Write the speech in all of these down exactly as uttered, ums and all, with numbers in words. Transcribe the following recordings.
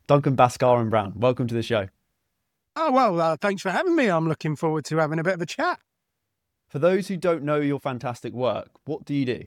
Duncan Baskaran Brown, welcome to the show. Oh, well, uh, thanks for having me. I'm looking forward to having a bit of a chat. For those who don't know your fantastic work, what do you do?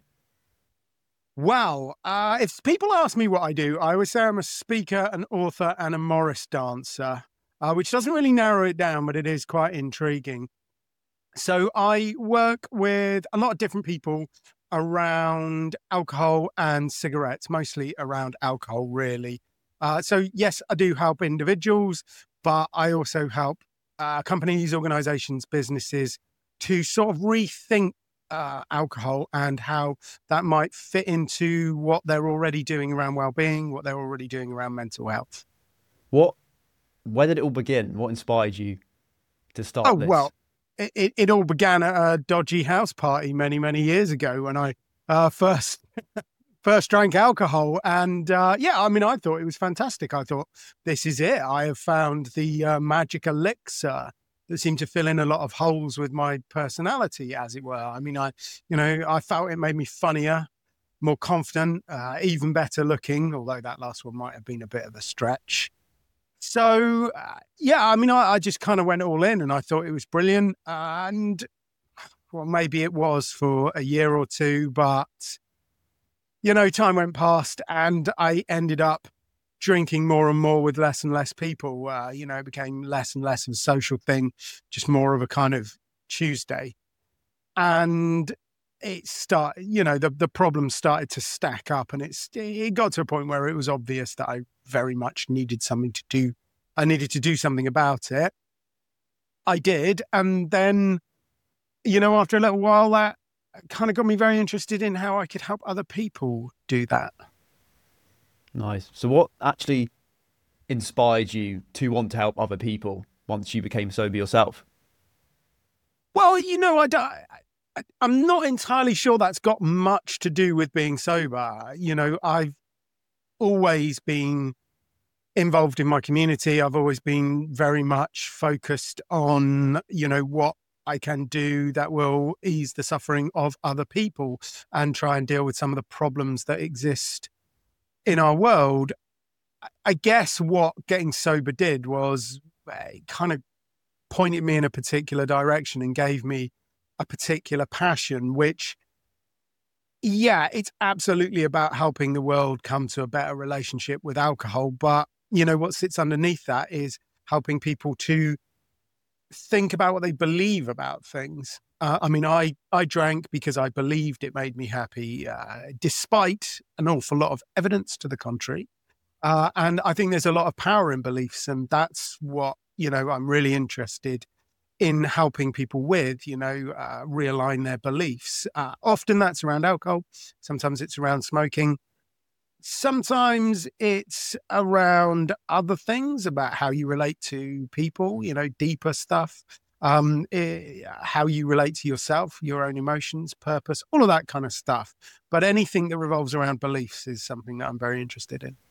Well, uh, if people ask me what I do, I always say I'm a speaker, an author, and a Morris dancer, uh, which doesn't really narrow it down, but it is quite intriguing. So I work with a lot of different people around alcohol and cigarettes, mostly around alcohol, really. Uh, so, yes, I do help individuals, but I also help uh, companies, organizations, businesses to sort of rethink uh, alcohol and how that might fit into what they're already doing around well-being, what they're already doing around mental health. What, where did it all begin? What inspired you to start oh, this? Well, it, it, it all began at a dodgy house party many, many years ago when I uh, first first drank alcohol. And uh, yeah, I mean, I thought it was fantastic. I thought, this is it. I have found the uh, magic elixir that seemed to fill in a lot of holes with my personality, as it were. I mean, I, you know, I felt it made me funnier, more confident, uh, even better looking, although that last one might have been a bit of a stretch. So, uh, yeah, I mean, I, I just kind of went all in and I thought it was brilliant. And, well, maybe it was for a year or two, but, you know, time went past and I ended up drinking more and more with less and less people. Uh, you know, it became less and less of a social thing, just more of a kind of Tuesday. And it started, you know, the, the problems started to stack up, and it's it got to a point where it was obvious that I very much needed something to do. I needed to do something about it. I did. And then, you know, after a little while, that kind of got me very interested in how I could help other people do that. Nice. So what actually inspired you to want to help other people once you became sober yourself? Well, you know, I, I, I'm not entirely sure that's got much to do with being sober. You know, I've always been involved in my community. I've always been very much focused on, you know, what I can do that will ease the suffering of other people and try and deal with some of the problems that exist in our world. I guess what getting sober did was it kind of pointed me in a particular direction and gave me a particular passion, which, yeah, it's absolutely about helping the world come to a better relationship with alcohol. But, you know, what sits underneath that is helping people to think about what they believe about things. Uh, I mean, I, I drank because I believed it made me happy, uh, despite an awful lot of evidence to the contrary. Uh, and I think there's a lot of power in beliefs. And that's what, you know, I'm really interested in helping people with, you know, uh, realign their beliefs. Uh, often that's around alcohol. Sometimes it's around smoking. Sometimes it's around other things about how you relate to people, you know, deeper stuff, um, eh, how you relate to yourself, your own emotions, purpose, all of that kind of stuff. But anything that revolves around beliefs is something that I'm very interested in.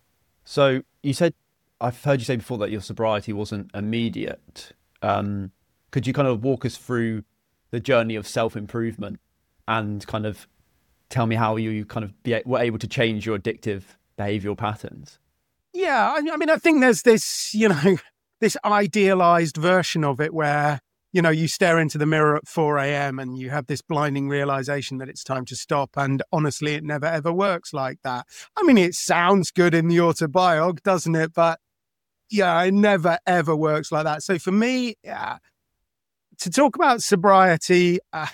So you said, I've heard you say before that your sobriety wasn't immediate. Um, could you kind of walk us through the journey of self-improvement and kind of tell me how you kind of be, were able to change your addictive behavioral patterns? Yeah, I, I mean, I think there's this, you know, this idealized version of it where, you know, you stare into the mirror at four a.m. and you have this blinding realization that it's time to stop. And honestly, it never, ever works like that. I mean, it sounds good in the autobiog, doesn't it? But yeah, it never, ever works like that. So for me, yeah, to talk about sobriety, uh,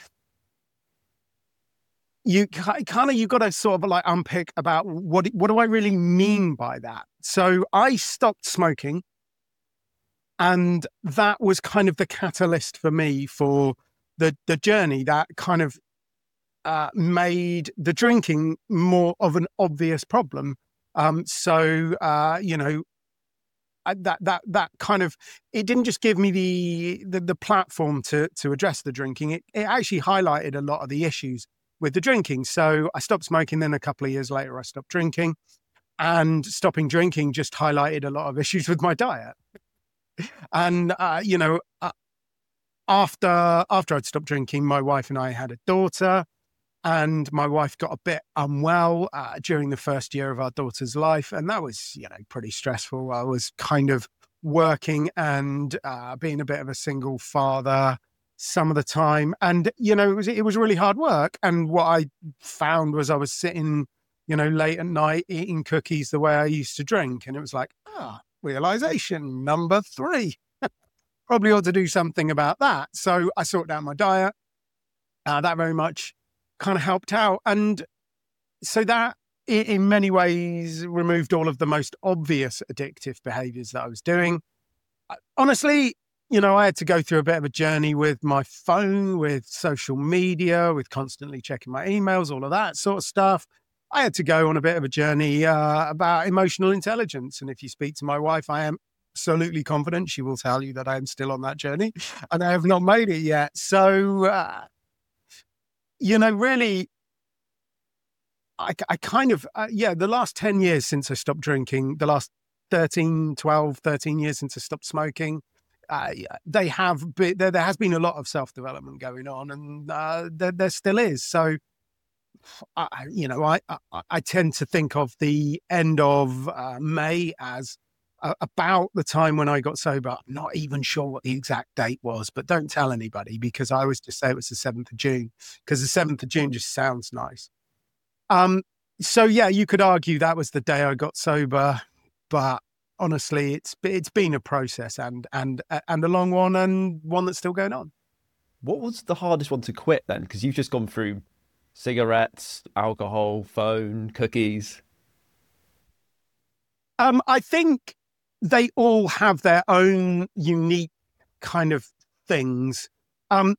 you kind of, you got to sort of like unpick about what, what do I really mean by that? So I stopped smoking, and that was kind of the catalyst for me for the, the journey that kind of uh, made the drinking more of an obvious problem. Um, so, uh, you know, I, that that that kind of, it didn't just give me the the, the platform to to address the drinking. It, it actually highlighted a lot of the issues with the drinking. So I stopped smoking. Then a couple of years later, I stopped drinking, and stopping drinking just highlighted a lot of issues with my diet. And uh, you know, uh, after after I'd stopped drinking, my wife and I had a daughter. and my wife got a bit unwell uh, during the first year of our daughter's life. And that was, you know, pretty stressful. I was kind of working and uh, being a bit of a single father some of the time. And, you know, it was, it was really hard work. And what I found was I was sitting, you know, late at night eating cookies the way I used to drink. And it was like, ah, realization number three. Probably ought to do something about that. So I sorted out my diet. Uh, that very much kind of helped out. And so that in many ways removed all of the most obvious addictive behaviors that I was doing. Honestly, you know, I had to go through a bit of a journey with my phone, with social media, with constantly checking my emails, all of that sort of stuff. I had to go on a bit of a journey uh, about emotional intelligence. And if you speak to my wife, I am absolutely confident she will tell you that I am still on that journey and I have not made it yet. So, uh, you know, really, I, I kind of, uh, yeah, the last ten years since I stopped drinking, the last thirteen, twelve, thirteen years since I stopped smoking, uh, they have been, there, there has been a lot of self-development going on, and uh, there, there still is. So, I, you know, I, I, I tend to think of the end of uh, May as uh, about the time when I got sober. I'm not even sure what the exact date was, but don't tell anybody, because I always just say it was the seventh of June, because the seventh of June just sounds nice. Um, so yeah, you could argue that was the day I got sober, but honestly, it's it's been a process and and and a long one, and one that's still going on. What was the hardest one to quit then? Because you've just gone through cigarettes, alcohol, phone, cookies. Um, I think they all have their own unique kind of things. Um,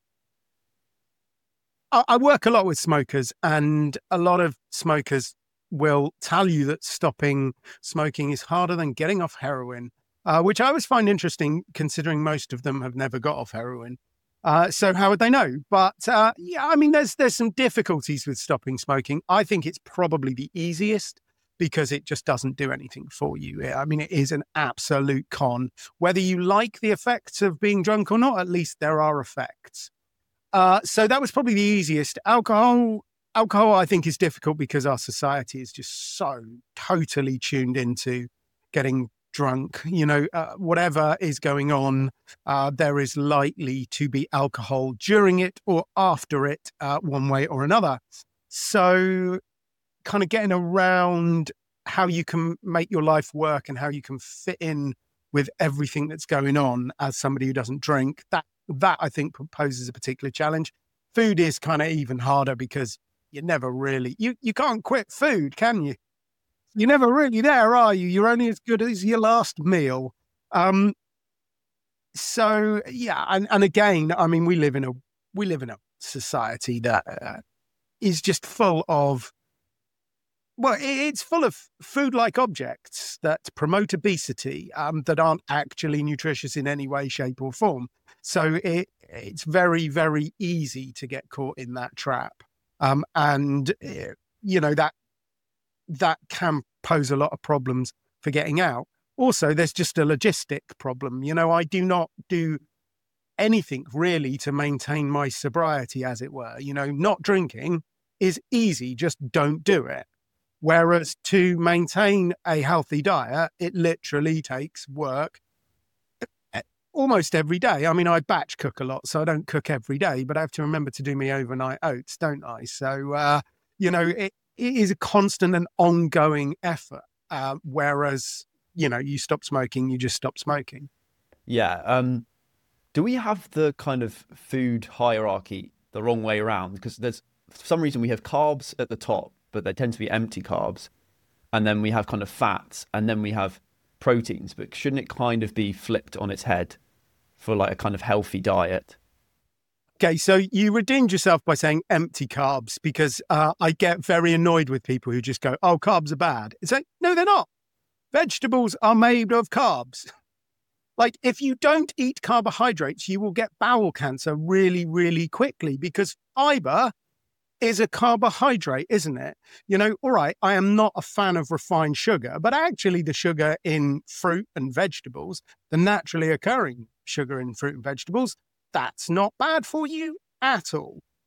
I work a lot with smokers, and a lot of smokers will tell you that stopping smoking is harder than getting off heroin, uh, which I always find interesting, considering most of them have never got off heroin. Uh, so how would they know? But uh, yeah, I mean, there's there's some difficulties with stopping smoking. I think it's probably the easiest because it just doesn't do anything for you. I mean, it is an absolute con. Whether you like the effects of being drunk or not, at least there are effects. Uh, so that was probably the easiest. Alcohol, alcohol, I think, is difficult because our society is just so totally tuned into getting drunk. You know, uh, whatever is going on, uh, there is likely to be alcohol during it or after it, uh, one way or another. So kind of getting around how you can make your life work and how you can fit in with everything that's going on as somebody who doesn't drink, that That, I think, poses a particular challenge. Food is kind of even harder because you never really, you, you can't quit food, can you? You're never really there, are you? You're only as good as your last meal. Um, so, yeah, and, and again, I mean, we live in a we live in a society that uh, is just full of, well, it's full of food-like objects that promote obesity, um, that aren't actually nutritious in any way, shape, or form. So it, it's very, very easy to get caught in that trap. Um, and, uh, you know, that that can pose a lot of problems for getting out. Also, there's just a logistic problem. You know, I do not do anything really to maintain my sobriety, as it were. You know, not drinking is easy, just don't do it. Whereas to maintain a healthy diet, it literally takes work almost every day. I mean, I batch cook a lot, so I don't cook every day, but I have to remember to do my overnight oats, don't I? So, uh, you know, it, it is a constant and ongoing effort. Uh, whereas, you know, you stop smoking, you just stop smoking. Yeah. Um, do we have the kind of food hierarchy the wrong way around? Because there's, for some reason, we have carbs at the top, but they tend to be empty carbs. And then we have kind of fats, and then we have proteins. But shouldn't it kind of be flipped on its head for like a kind of healthy diet? Okay, so you redeemed yourself by saying empty carbs, because uh, I get very annoyed with people who just go, oh, carbs are bad. It's like, no, they're not. Vegetables are made of carbs. Like, if you don't eat carbohydrates, you will get bowel cancer really, really quickly, because fiber is a carbohydrate, isn't it? You know, all right, I am not a fan of refined sugar, but actually the sugar in fruit and vegetables, the naturally occurring sugar in fruit and vegetables, that's not bad for you at all.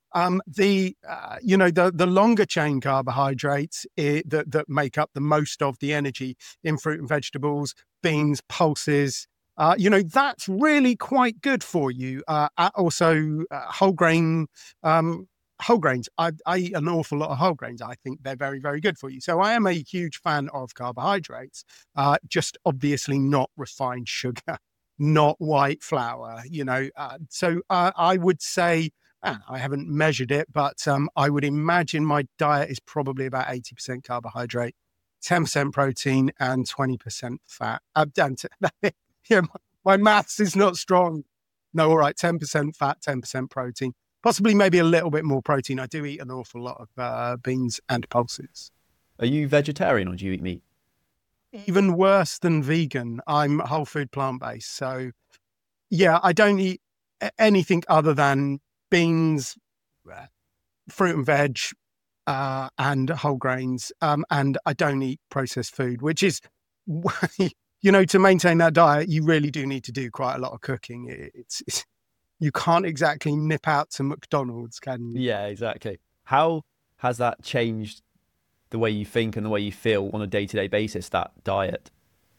Um, the uh, you know the the longer chain carbohydrates i that that make up the most of the energy in fruit and vegetables, beans, pulses. Uh, you know that's really quite good for you. Uh, uh, also, uh, whole grain. Um, Whole grains. I, I eat an awful lot of whole grains. I think they're very, very good for you. So I am a huge fan of carbohydrates, uh, just obviously not refined sugar, not white flour, you know. Uh, so uh, I would say, uh, I haven't measured it, but um, I would imagine my diet is probably about eighty percent carbohydrate, ten percent protein, and twenty percent fat. Uh, and yeah, my, my maths is not strong. No, all right, ten percent fat, ten percent protein. Possibly maybe a little bit more protein. I do eat an awful lot of uh, beans and pulses. Are you vegetarian or do you eat meat? Even worse than vegan, I'm whole food plant-based. So yeah, I don't eat anything other than beans, fruit and veg, uh, and whole grains. Um, and I don't eat processed food, which is, you know, to maintain that diet, you really do need to do quite a lot of cooking. It's, it's you can't exactly nip out to McDonald's, can you? Yeah, exactly. How has that changed the way you think and the way you feel on a day-to-day basis, that diet?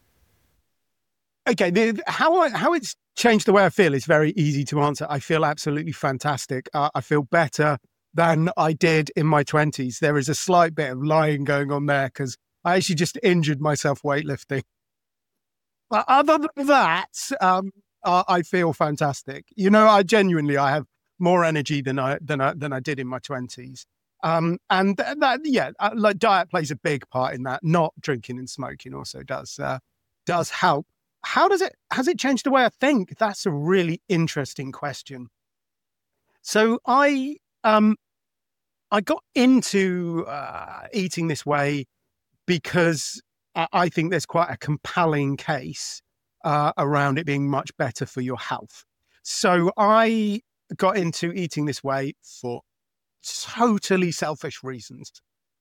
Okay, the, how I, how it's changed the way I feel is very easy to answer. I feel absolutely fantastic. Uh, I feel better than I did in my twenties. There is a slight bit of lying going on there because I actually just injured myself weightlifting. But other than that, um, uh, I feel fantastic. You know, I genuinely, I have more energy than I than I than I did in my twenties. Um, and th- that, yeah, uh, like diet plays a big part in that. Not drinking and smoking also does uh, does help. How does it has it changed the way I think? That's a really interesting question. So I um I got into uh, eating this way because I, I think there's quite a compelling case uh, around it being much better for your health. So I got into eating this way for totally selfish reasons.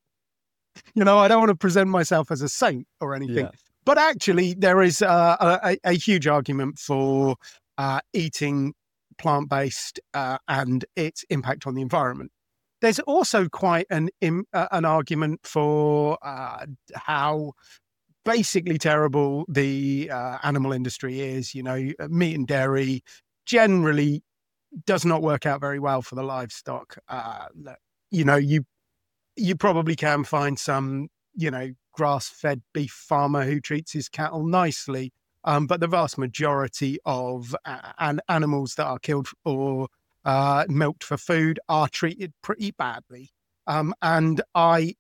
You know, I don't want to present myself as a saint or anything, Yeah. but actually there is uh, a, a huge argument for uh, eating plant-based uh, and its impact on the environment. There's also quite an uh, an argument for uh, how basically terrible the uh, animal industry is. You know, meat and dairy generally does not work out very well for the livestock. Uh, you know, you you probably can find some, you know, grass-fed beef farmer who treats his cattle nicely, um, but the vast majority of uh, an animals that are killed or uh, milked for food are treated pretty badly. Um, and I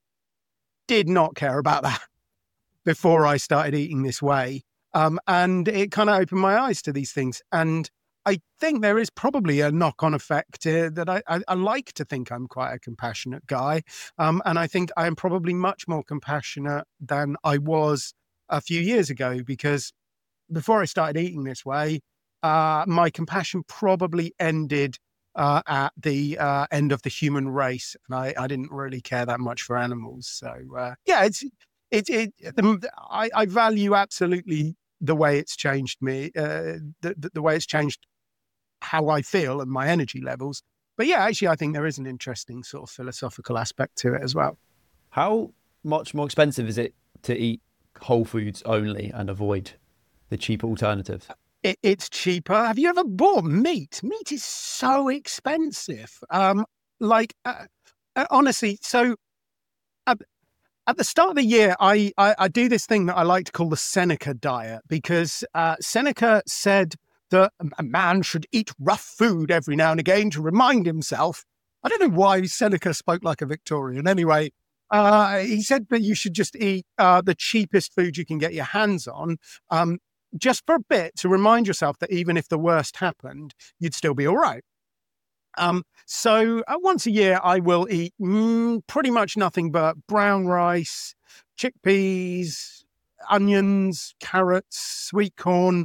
did not care about that before I started eating this way. Um, and it kind of opened my eyes to these things. And I think there is probably a knock-on effect uh, that I, I, I like to think I'm quite a compassionate guy. Um, and I think I am probably much more compassionate than I was a few years ago, because before I started eating this way, uh, my compassion probably ended uh, at the uh, end of the human race. And I, I didn't really care that much for animals. So uh, yeah, it's it, it, the, I, I value absolutely the way it's changed me, uh, the, the, the way it's changed how I feel and my energy levels. But yeah, actually, I think there is an interesting sort of philosophical aspect to it as well. How much more expensive is it to eat whole foods only and avoid the cheaper alternatives? It, it's cheaper. Have you ever bought meat? Meat is so expensive. Um, like, uh, uh, honestly, so uh, at the start of the year, I, I, I do this thing that I like to call the Seneca diet, because uh, Seneca said that a man should eat rough food every now and again to remind himself. I don't know why Seneca spoke like a Victorian. Anyway, uh, he said that you should just eat uh, the cheapest food you can get your hands on, um, just for a bit, to remind yourself that even if the worst happened, you'd still be all right. Um, so uh, once a year, I will eat mm, pretty much nothing but brown rice, chickpeas, onions, carrots, sweet corn.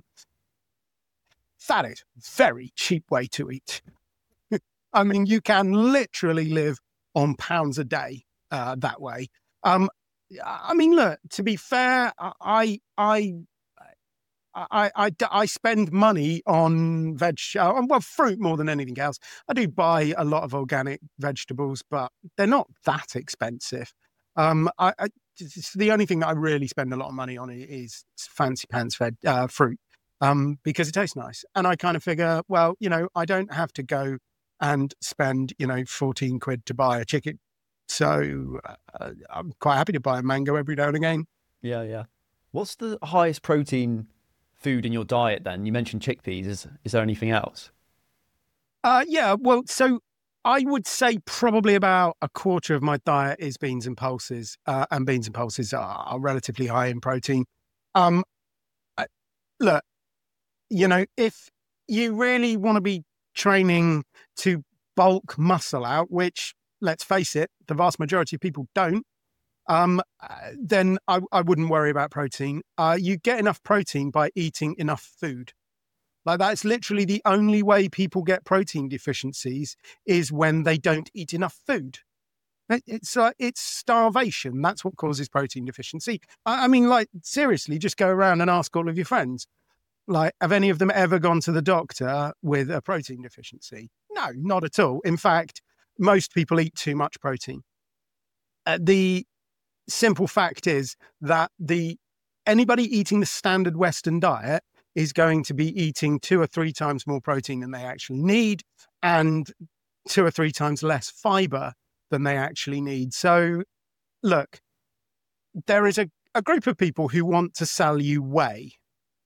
That is a very cheap way to eat. I mean, you can literally live on pounds a day uh, that way. Um, I mean, look, to be fair, I, I, I, I, I spend money on veg, uh, well, fruit more than anything else. I do buy a lot of organic vegetables, but they're not that expensive. Um, I, I it's the only thing that I really spend a lot of money on is fancy pants veg, uh, fruit, um, because it tastes nice. And I kind of figure, well, you know, I don't have to go and spend, you know, fourteen quid to buy a chicken. So uh, I'm quite happy to buy a mango every now and again. Yeah, yeah. What's the highest protein food in your diet then? You mentioned chickpeas. Is is there anything else? Uh, yeah, well, so I would say probably about a quarter of my diet is beans and pulses, uh, and beans and pulses are, are relatively high in protein. Um, I, look, you know, if you really want to be training to bulk muscle out, which, let's face it, the vast majority of people don't, um, uh, then I, I wouldn't worry about protein. Uh, you get enough protein by eating enough food. Like, that's literally the only way people get protein deficiencies is when they don't eat enough food. It's uh, it's starvation. That's what causes protein deficiency. I, I mean, like, seriously, just go around and ask all of your friends. Like, have any of them ever gone to the doctor with a protein deficiency? No, not at all. In fact, most people eat too much protein. Uh, the simple fact is that the anybody eating the standard Western diet is going to be eating two or three times more protein than they actually need, and two or three times less fiber than they actually need. So, look, there is a, a group of people who want to sell you whey.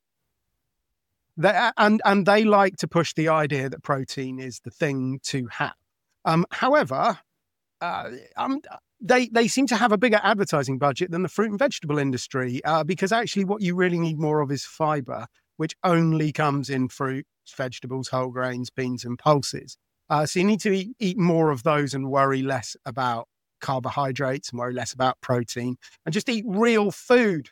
They, and, and they like to push the idea that protein is the thing to have. Um, however, uh, um, they they seem to have a bigger advertising budget than the fruit and vegetable industry, uh, because actually what you really need more of is fiber, which only comes in fruit, vegetables, whole grains, beans, and pulses. Uh, so you need to eat, eat more of those and worry less about carbohydrates and worry less about protein and just eat real food.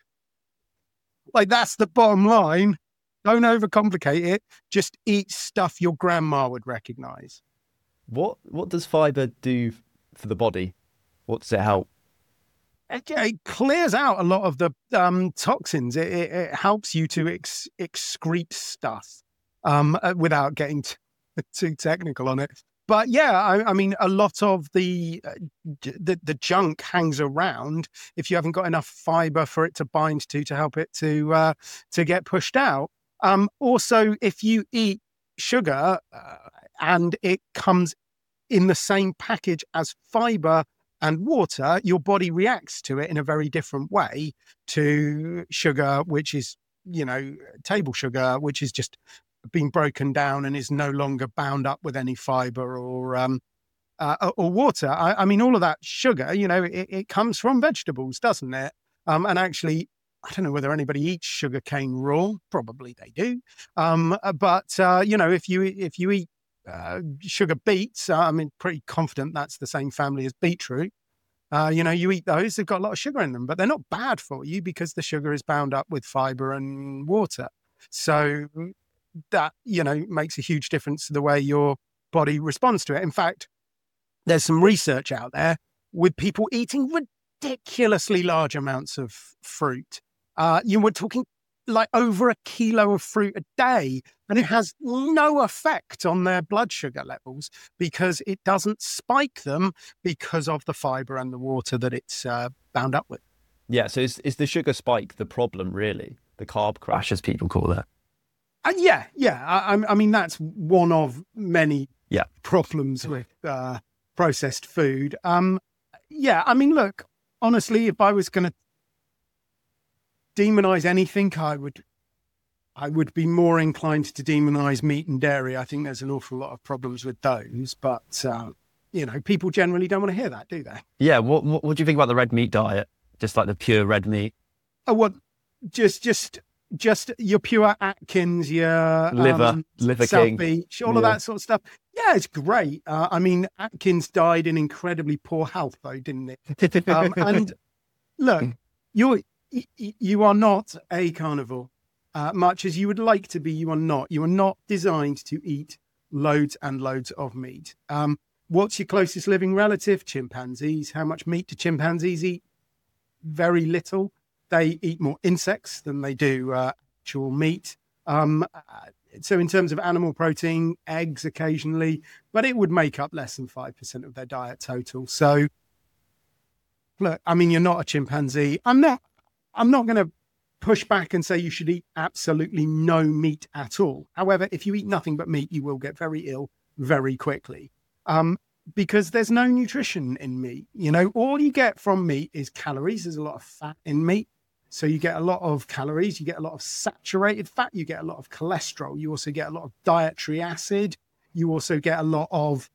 Like, that's the bottom line. Don't overcomplicate it. Just eat stuff your grandma would recognize. What what does fiber do for the body? What does it help? It, it clears out a lot of the um, toxins. It, it, it helps you to ex- excrete stuff um, uh, without getting t- too technical on it. But yeah, I, I mean, a lot of the, uh, the the junk hangs around if you haven't got enough fiber for it to bind to to help it to uh, to get pushed out. Um, also, if you eat sugar uh, and it comes in the same package as fiber and water, your body reacts to it in a very different way to sugar, which is, you know, table sugar, which is just been broken down and is no longer bound up with any fiber or um, uh, or water. I, I mean, all of that sugar, you know, it, it comes from vegetables, doesn't it? Um, and actually, I don't know whether anybody eats sugar cane raw. Probably they do. Um, but uh, you know, if you if you eat uh, sugar beets, uh, I'm pretty confident that's the same family as beetroot. Uh, you know, you eat those; they've got a lot of sugar in them, but they're not bad for you because the sugar is bound up with fiber and water. So that, you know, makes a huge difference to the way your body responds to it. In fact, there's some research out there with people eating ridiculously large amounts of fruit. Uh, you were talking like over a kilo of fruit a day, and it has no effect on their blood sugar levels because it doesn't spike them because of the fiber and the water that it's uh, bound up with. Yeah, so is, is the sugar spike the problem, really? The carb crash, as people call it? Uh, yeah, yeah. I, I mean, that's one of many yeah. problems with uh, processed food. Um, yeah, I mean, look, honestly, if I was going to demonize anything, I would I would be more inclined to demonize meat and dairy. I think there's an awful lot of problems with those, but, uh, you know, people generally don't want to hear that, do they? Yeah, what, what, what do you think about the red meat diet? Just like the pure red meat? Oh, well, just, just... Just your pure Atkins, your liver, um, liver South king. Beach, all yeah. of that sort of stuff. Yeah, it's great. Uh, I mean, Atkins died in incredibly poor health, though, didn't it? um, and look, you're you are not a carnivore, uh, much as you would like to be. You are not. You are not designed to eat loads and loads of meat. Um, what's your closest living relative? Chimpanzees. How much meat do chimpanzees eat? Very little. They eat more insects than they do uh, actual meat. Um, uh, so in terms of animal protein, eggs occasionally, but it would make up less than five percent of their diet total. So look, I mean, you're not a chimpanzee. I'm not, I'm not going to push back and say you should eat absolutely no meat at all. However, if you eat nothing but meat, you will get very ill very quickly. Um, because there's no nutrition in meat. You know, all you get from meat is calories. There's a lot of fat in meat. So you get a lot of calories, you get a lot of saturated fat, you get a lot of cholesterol. You also get a lot of dietary acid. You also get a lot of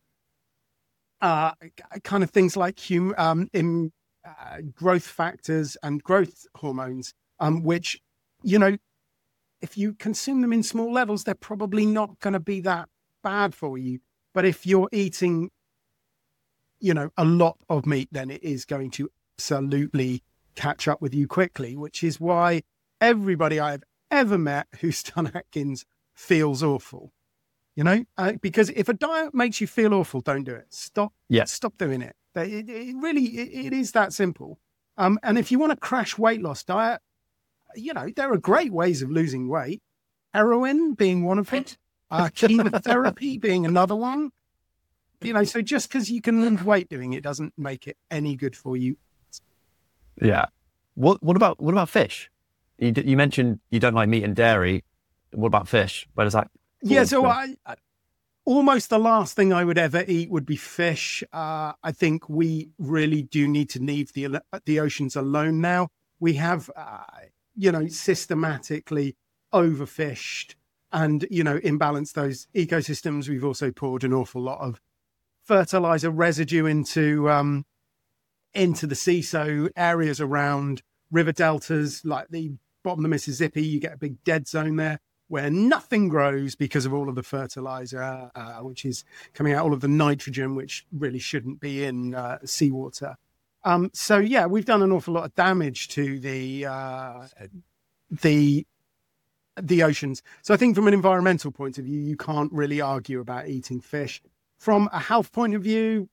uh, kind of things like hum, um, in, uh, growth factors and growth hormones, um, which, you know, if you consume them in small levels, they're probably not going to be that bad for you. But if you're eating, you know, a lot of meat, then it is going to absolutely catch up with you quickly, which is why everybody I've ever met who's done Atkins feels awful, you know, uh, because if a diet makes you feel awful, don't do it. Stop. Yeah. Stop doing it. It, it really, it, it is that simple. Um, and if you want a crash weight loss diet, you know, there are great ways of losing weight. Heroin being one of it, uh, chemotherapy being another one. You know, so just because you can lose weight doing it doesn't make it any good for you. Yeah. What What about what about fish? You you mentioned you don't like meat and dairy. What about fish? Where does that? Yeah. So I, I almost the last thing I would ever eat would be fish. Uh, I think we really do need to leave the the oceans alone now. We have, uh, you know, systematically overfished and, you know, imbalanced those ecosystems. We've also poured an awful lot of fertilizer residue into um, into the sea. So areas around river deltas, like the bottom of the Mississippi, you get a big dead zone there where nothing grows because of all of the fertilizer, uh, which is coming out, all of the nitrogen, which really shouldn't be in uh, seawater. Um, so yeah, we've done an awful lot of damage to the uh, the the oceans. So I think from an environmental point of view, you can't really argue about eating fish. From a health point of view,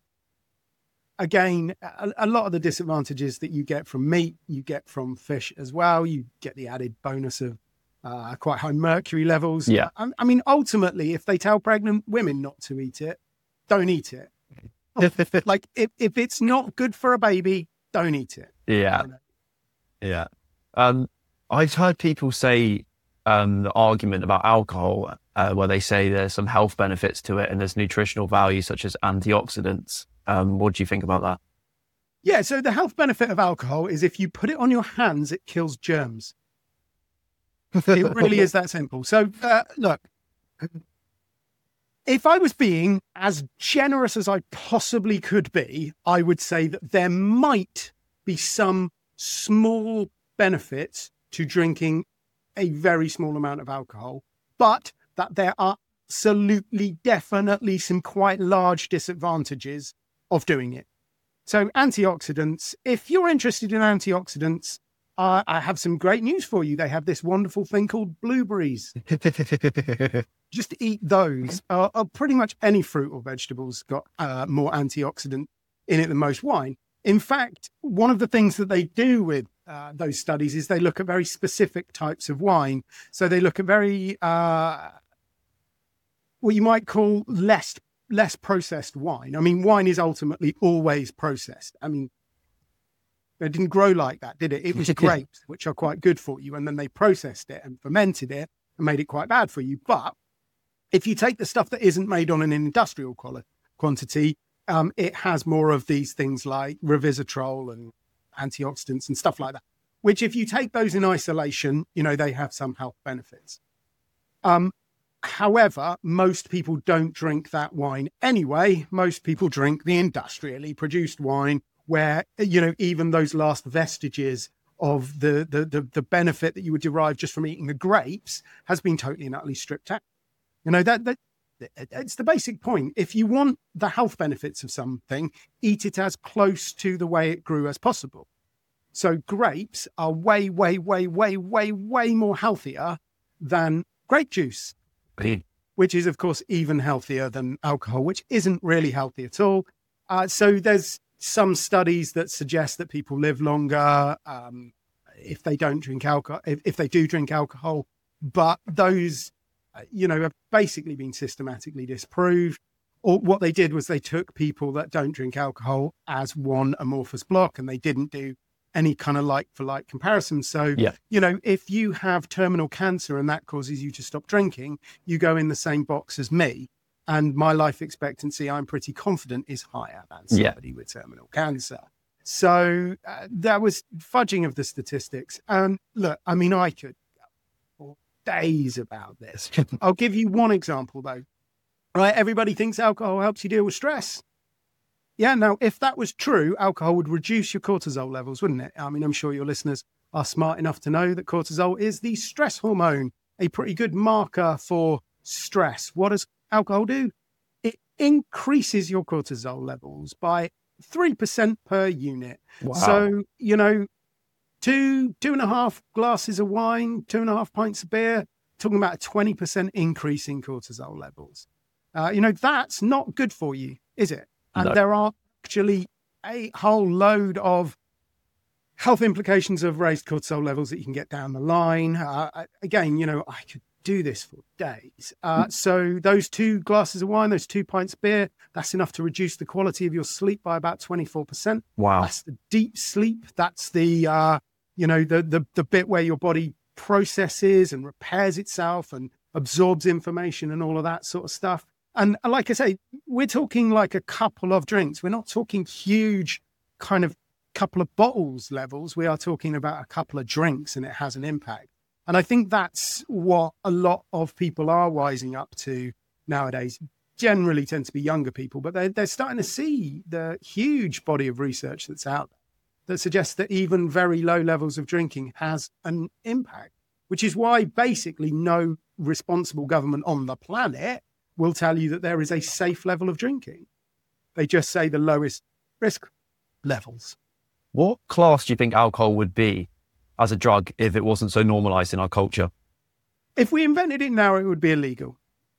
again, a, a lot of the disadvantages that you get from meat, you get from fish as well. You get the added bonus of uh, quite high mercury levels. Yeah. I, I mean, ultimately, if they tell pregnant women not to eat it, don't eat it. Like, if, if it's not good for a baby, don't eat it. Yeah. You know? Yeah. Um, I've heard people say um, the argument about alcohol, uh, where they say there's some health benefits to it and there's nutritional value such as antioxidants. Um, what do you think about that? Yeah, so the health benefit of alcohol is if you put it on your hands, it kills germs. It really is that simple. So, uh, look, if I was being as generous as I possibly could be, I would say that there might be some small benefits to drinking a very small amount of alcohol, but that there are absolutely, definitely some quite large disadvantages of doing it. So antioxidants, if you're interested in antioxidants, uh, I have some great news for you. They have this wonderful thing called blueberries. Just eat those. Uh, uh, pretty much any fruit or vegetables got uh, more antioxidant in it than most wine. In fact, one of the things that they do with uh, those studies is they look at very specific types of wine. So they look at very, uh, what you might call less less processed wine. I mean, wine is ultimately always processed. I mean, they didn't grow like that, did it? It was grapes, which are quite good for you. And then they processed it and fermented it and made it quite bad for you. But if you take the stuff that isn't made on an industrial quali- quantity, um, it has more of these things like resveratrol and antioxidants and stuff like that, which if you take those in isolation, you know, they have some health benefits. Um, However, most people don't drink that wine anyway. Most people drink the industrially produced wine where, you know, even those last vestiges of the, the, the, the benefit that you would derive just from eating the grapes has been totally and utterly stripped out. You know, that, that it's the basic point. If you want the health benefits of something, eat it as close to the way it grew as possible. So grapes are way, way, way, way, way, way more healthier than grape juice. Which is, of course, even healthier than alcohol, which isn't really healthy at all. Uh, so there's some studies that suggest that people live longer um, if they don't drink alcohol. If, if they do drink alcohol, but those, uh, you know, have basically been systematically disproved. Or what they did was they took people that don't drink alcohol as one amorphous block, and they didn't do any kind of like for like comparison. So, Yeah. you know, if you have terminal cancer and that causes you to stop drinking, you go in the same box as me. And my life expectancy, I'm pretty confident, is higher than somebody yeah. with terminal cancer. So uh, that was fudging of the statistics. And look, I mean, I could go for days about this. I'll give you one example, though. Right? Everybody thinks alcohol helps you deal with stress. Yeah, now, if that was true, alcohol would reduce your cortisol levels, wouldn't it? I mean, I'm sure your listeners are smart enough to know that cortisol is the stress hormone, a pretty good marker for stress. What does alcohol do? It increases your cortisol levels by three percent per unit. Wow. So, you know, two, two and a half glasses of wine, two and a half pints of beer, talking about a twenty percent increase in cortisol levels. Uh, you know, that's not good for you, is it? And no. there are actually a whole load of health implications of raised cortisol levels that you can get down the line. Uh, again, you know, I could do this for days. Uh, so those two glasses of wine, those two pints of beer, that's enough to reduce the quality of your sleep by about twenty-four percent. Wow. That's the deep sleep. That's the, uh, you know, the, the, the bit where your body processes and repairs itself and absorbs information and all of that sort of stuff. And like I say, we're talking like a couple of drinks. We're not talking huge kind of couple of bottles levels. We are talking about a couple of drinks and it has an impact. And I think that's what a lot of people are wising up to nowadays. Generally tend to be younger people, but they're, they're starting to see the huge body of research that's out there that suggests that even very low levels of drinking has an impact, which is why basically no responsible government on the planet will tell you that there is a safe level of drinking. They just say the lowest risk levels. What class do you think alcohol would be as a drug if it wasn't so normalized in our culture? If we invented it now, it would be illegal.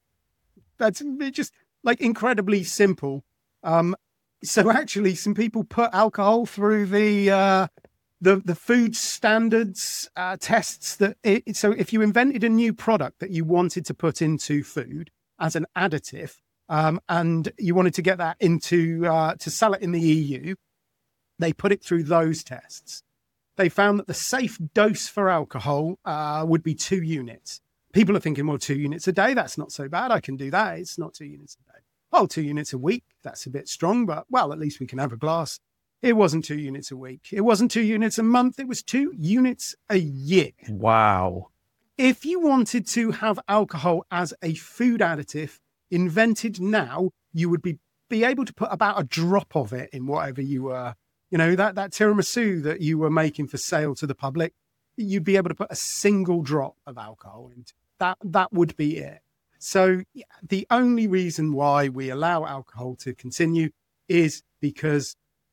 That's just like incredibly simple. Um, so actually, some people put alcohol through the uh, the the food standards uh, tests. That it, so if you invented a new product that you wanted to put into food as an additive, um, and you wanted to get that into uh, to sell it in the E U, they put it through those tests. They found that the safe dose for alcohol uh, would be two units. People are thinking, well, two units a day, that's not so bad. I can do that. It's not two units a day. Oh, two units a week, that's a bit strong, but well, at least we can have a glass. It wasn't two units a week. It wasn't two units a month. It was two units a year. Wow. If you wanted to have alcohol as a food additive invented now, you would be, be able to put about a drop of it in whatever you were, you know, that, that tiramisu that you were making for sale to the public, you'd be able to put a single drop of alcohol into that. That would be it. So yeah, the only reason why we allow alcohol to continue is because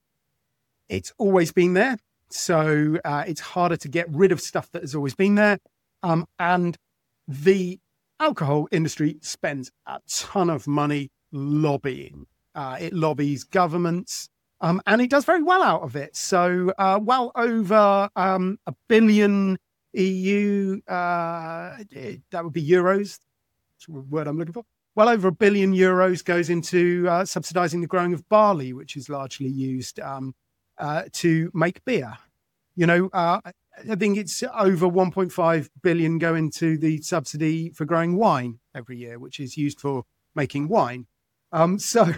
it's always been there. So uh, it's harder to get rid of stuff that has always been there. Um, and the alcohol industry spends a ton of money lobbying. Uh, it lobbies governments, um, and it does very well out of it. So uh, well over um, a billion E U, uh, that would be euros, that's the word I'm looking for. Well over a billion euros goes into uh, subsidizing the growing of barley, which is largely used um, uh, to make beer. You know, uh, I think it's over one point five billion go into the subsidy for growing wine every year, which is used for making wine. Um, so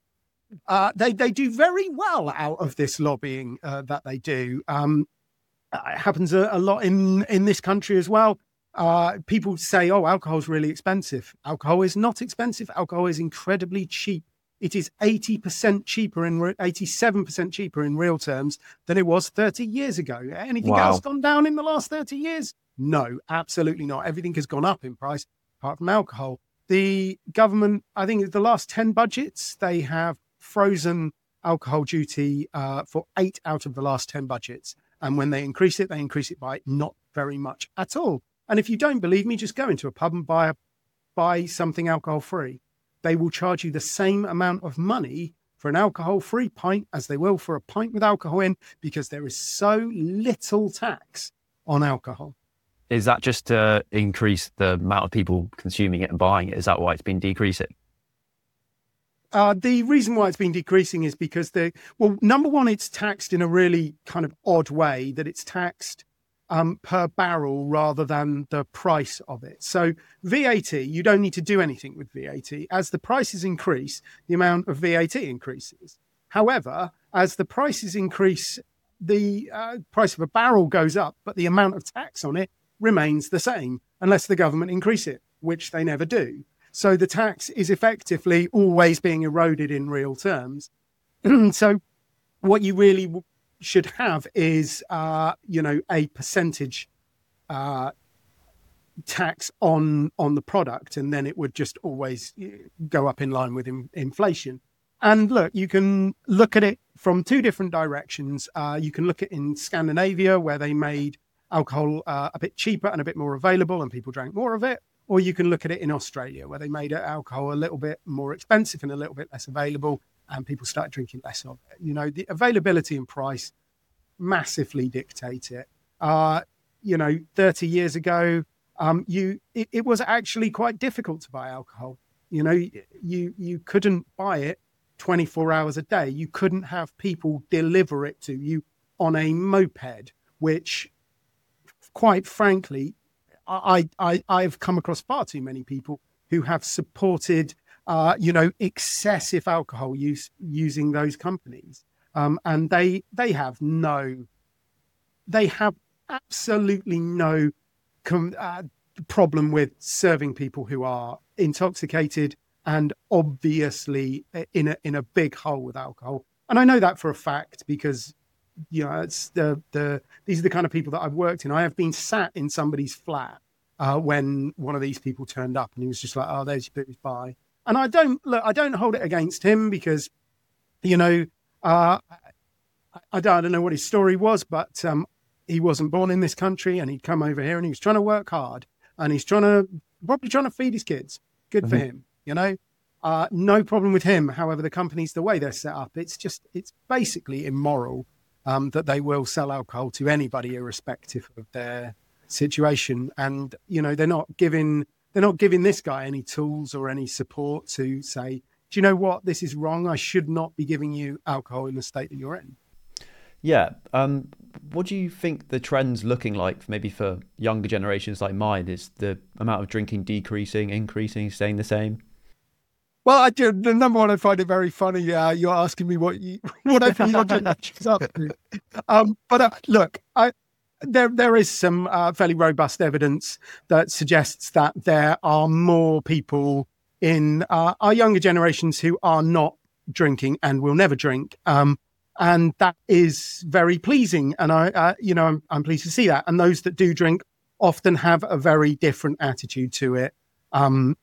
uh, they, they do very well out of this lobbying uh, that they do. Um, it happens a, a lot in, in this country as well. Uh, people say, oh, alcohol is really expensive. Alcohol is not expensive. Alcohol is incredibly cheap. It is eighty percent cheaper in re- eighty-seven percent cheaper in real terms than it was thirty years ago. Anything Wow. else gone down in the last thirty years? No, absolutely not. Everything has gone up in price apart from alcohol. The government, I think the last ten budgets, they have frozen alcohol duty uh, for eight out of the last ten budgets. And when they increase it, they increase it by not very much at all. And if you don't believe me, just go into a pub and buy, a, buy something alcohol-free. They will charge you the same amount of money for an alcohol-free pint as they will for a pint with alcohol in, because there is so little tax on alcohol. is that just to increase the amount of people consuming it and buying it? Is that why it's been decreasing? Uh, the reason why it's been decreasing is because the well, number one, it's taxed in a really kind of odd way, that it's taxed um, per barrel rather than the price of it. So V A T, you don't need to do anything with V A T. As the prices increase, the amount of V A T increases. However, as the prices increase, the uh, price of a barrel goes up, but the amount of tax on it remains the same unless the government increase it, which they never do. So the tax is effectively always being eroded in real terms. So what you really w- should have is, uh, you know, a percentage uh, tax on on the product, and then it would just always go up in line with in- inflation. And look, you can look at it from two different directions. Uh, you can look at in Scandinavia, where they made alcohol uh, a bit cheaper and a bit more available, and people drank more of it. Or you can look at it in Australia, where they made alcohol a little bit more expensive and a little bit less available, and people started drinking less of it. You know, the availability and price massively dictate it. Uh, you know, thirty years ago, um, you it, it was actually quite difficult to buy alcohol. You know, you you couldn't buy it twenty-four hours a day. You couldn't have people deliver it to you on a moped, which, quite frankly, I, I, I've come across far too many people who have supported, uh, you know, excessive alcohol use using those companies. Um, and they they have no, they have absolutely no com- uh, problem with serving people who are intoxicated and obviously in a in a big hole with alcohol. And I know that for a fact because, you know, it's the the these are the kind of people that I've worked in. I have been sat in somebody's flat uh, when one of these people turned up, and he was just like, "Oh, there's your booze, bye." And I don't look, I don't hold it against him because, you know, uh, I don't, I don't know what his story was, but um, he wasn't born in this country, and he'd come over here, and he was trying to work hard, and he's trying to probably trying to feed his kids. Good mm-hmm. for him, you know. Uh, no problem with him. However, the companies, the way they're set up, it's just it's basically immoral. Um, that they will sell alcohol to anybody irrespective of their situation. And, you know, they're not giving, they're not giving this guy any tools or any support to say, do you know what, this is wrong. I should not be giving you alcohol in the state that you're in. Yeah. Um, what do you think the trend's looking like maybe for younger generations like mine? Is the amount of drinking decreasing, increasing, staying the same? Well, I do. The number one, I find it very funny. Uh, you're asking me what you, whatever your generation's up to. Um, but uh, look, I, there there is some uh, fairly robust evidence that suggests that there are more people in uh, our younger generations who are not drinking and will never drink, um, and that is very pleasing. And I, uh, you know, I'm, I'm pleased to see that. And those that do drink often have a very different attitude to it. Um,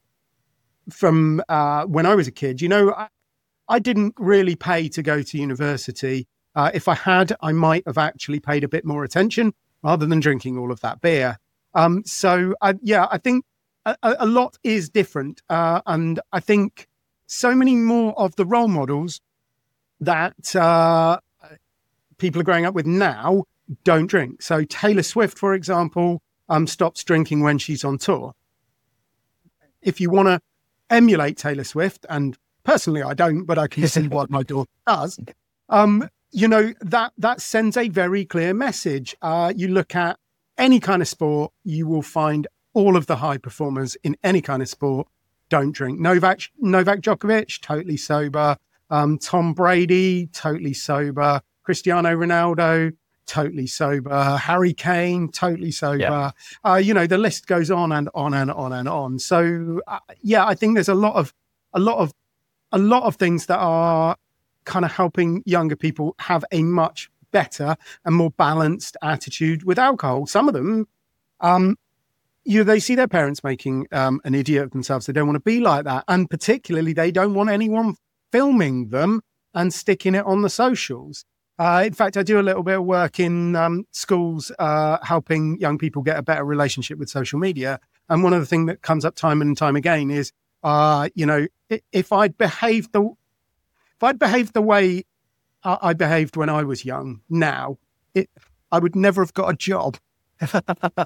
From uh, when I was a kid, you know, I, I didn't really pay to go to university. Uh, if I had, I might have actually paid a bit more attention rather than drinking all of that beer. Um, so, I, yeah, I think a, a lot is different. Uh, and I think so many more of the role models that uh, people are growing up with now don't drink. So Taylor Swift, for example, um, stops drinking when she's on tour. If you want to emulate Taylor Swift, and personally I don't, but I can see what my daughter does, um, you know, that that sends a very clear message. Uh, you look at any kind of sport, you will find all of the high performers in any kind of sport don't drink. Novak, Novak Djokovic, totally sober. Um, Tom Brady, totally sober. Cristiano Ronaldo, totally sober. Harry Kane, totally sober. Yeah. Uh, you know, the list goes on and on and on and on. So, uh, yeah, I think there's a lot of, a lot of, a lot of things that are kind of helping younger people have a much better and more balanced attitude with alcohol. Some of them, um, you know, they see their parents making um, an idiot of themselves. They don't want to be like that. And particularly, they don't want anyone filming them and sticking it on the socials. Uh, in fact, I do a little bit of work in um, schools, uh, helping young people get a better relationship with social media. And one of the things that comes up time and time again is, uh, you know, if I'd behaved the, if I'd behaved the way I behaved when I was young, now, it, I would never have got a job.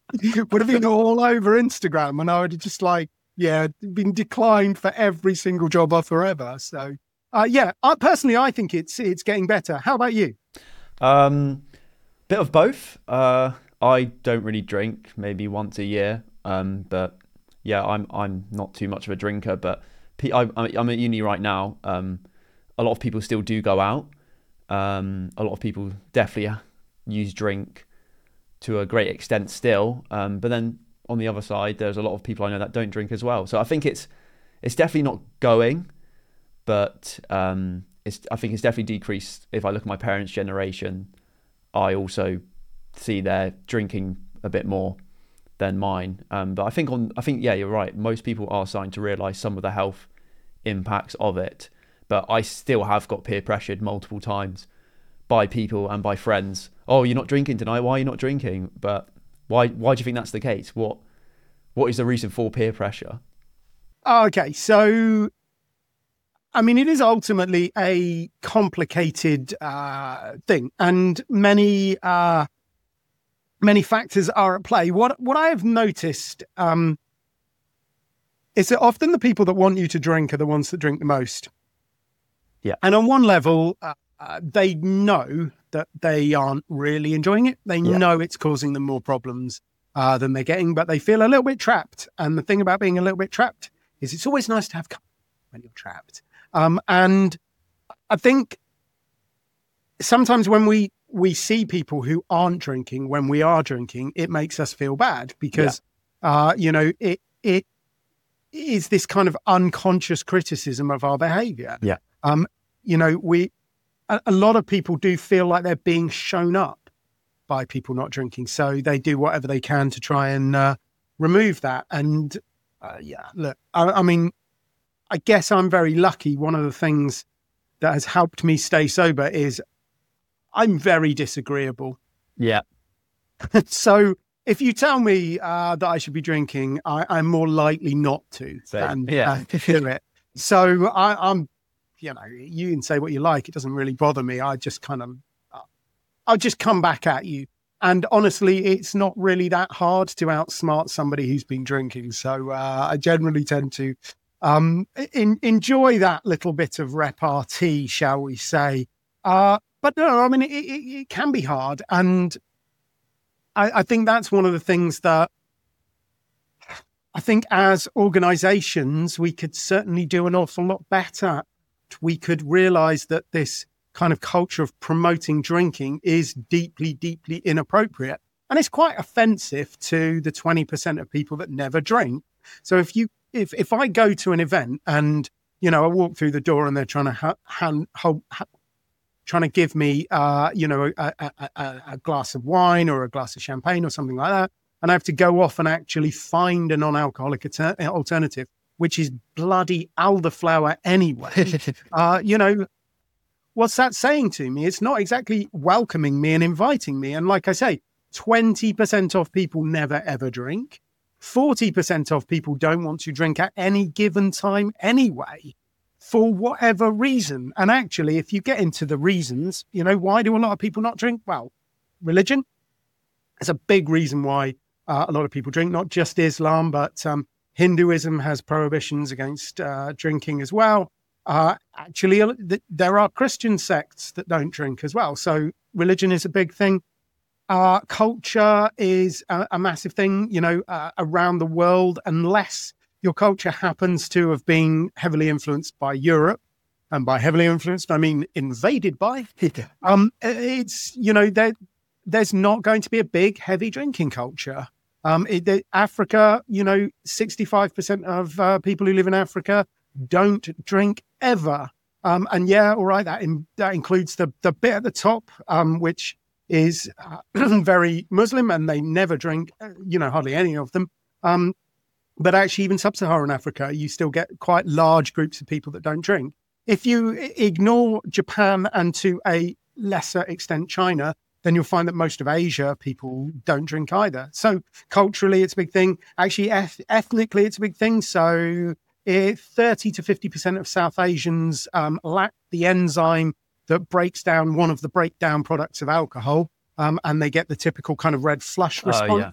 would have been all over Instagram, and I would have just like, yeah, been declined for every single job offer ever. So, uh, yeah, I, personally, I think it's it's getting better. How about you? Um, bit of both. Uh, I don't really drink, maybe once a year. Um, but yeah, I'm I'm not too much of a drinker. But I, I'm at uni right now. Um, a lot of people still do go out. Um, a lot of people definitely use drink to a great extent still. Um, but then on the other side, there's a lot of people I know that don't drink as well. So I think it's it's definitely not going, but um, it's I think it's definitely decreased. If I look at my parents' generation, I also see they're drinking a bit more than mine. Um, but I think on I think yeah, you're right. Most people are starting to realise some of the health impacts of it. But I still have got peer pressured multiple times by people and by friends. Oh, you're not drinking tonight. Why are you not drinking? But why? Why do you think that's the case? What? What is the reason for peer pressure? Okay, so I mean, it is ultimately a complicated uh, thing, and many uh, many factors are at play. What what I have noticed um, is that often the people that want you to drink are the ones that drink the most. Yeah, and on one level, uh, uh, they know that they aren't really enjoying it. They yeah. know it's causing them more problems uh, than they're getting, but they feel a little bit trapped. And the thing about being a little bit trapped is it's always nice to have company when you're trapped. Um, and I think sometimes when we, we see people who aren't drinking, when we are drinking, it makes us feel bad because, yeah. uh, you know, it it is this kind of unconscious criticism of our behavior. Yeah. Um, you know, we a, a lot of people do feel like they're being shown up by people not drinking, so they do whatever they can to try and uh, remove that. And uh, yeah, look, I, I mean, I guess I'm very lucky. One of the things that has helped me stay sober is I'm very disagreeable. Yeah. So if you tell me uh, that I should be drinking, I, I'm more likely not to Same. than Yeah. uh, to do it. So I, I'm. You know, you can say what you like. It doesn't really bother me. I just kind of, uh, I'll just come back at you. And honestly, it's not really that hard to outsmart somebody who's been drinking. So uh, I generally tend to um, in, enjoy that little bit of repartee, shall we say. Uh, but no, I mean, it, it, it can be hard. And I, I think that's one of the things that I think as organizations, we could certainly do an awful lot better. We could realize that this kind of culture of promoting drinking is deeply, deeply inappropriate. And it's quite offensive to the twenty percent of people that never drink. So if you, if, if I go to an event and, you know, I walk through the door and they're trying to ha- hand, hold, ha- trying to give me, uh, you know, a, a, a, a glass of wine or a glass of champagne or something like that, and I have to go off and actually find a non-alcoholic alter- alternative, which is bloody elderflower anyway. uh, you know, what's that saying to me? It's not exactly welcoming me and inviting me. And like I say, twenty percent of people never, ever drink. forty percent of people don't want to drink at any given time anyway, for whatever reason. And actually, if you get into the reasons, you know, why do a lot of people not drink? Well, religion is a big reason why uh, a lot of people drink, not just Islam, but um, Hinduism has prohibitions against uh, drinking as well. Uh, actually, uh, th- there are Christian sects that don't drink as well. So religion is a big thing. Uh, culture is a, a massive thing, you know, uh, around the world, unless your culture happens to have been heavily influenced by Europe. And by heavily influenced, I mean invaded by. um, it's, you know, there, there's not going to be a big, heavy drinking culture. Um, it, the, Africa, you know, sixty-five percent of uh, people who live in Africa don't drink ever. Um, and yeah, all right, that in, that includes the the bit at the top, um, which is uh, very Muslim, and they never drink, uh, you know, hardly any of them. Um, but actually, even sub-Saharan Africa, you still get quite large groups of people that don't drink. If you ignore Japan and to a lesser extent China, then you'll find that most of Asia people don't drink either. So culturally, it's a big thing. Actually, eth- ethnically, it's a big thing. So if thirty to fifty percent of South Asians um, lack the enzyme that breaks down one of the breakdown products of alcohol, um, and they get the typical kind of red flush response.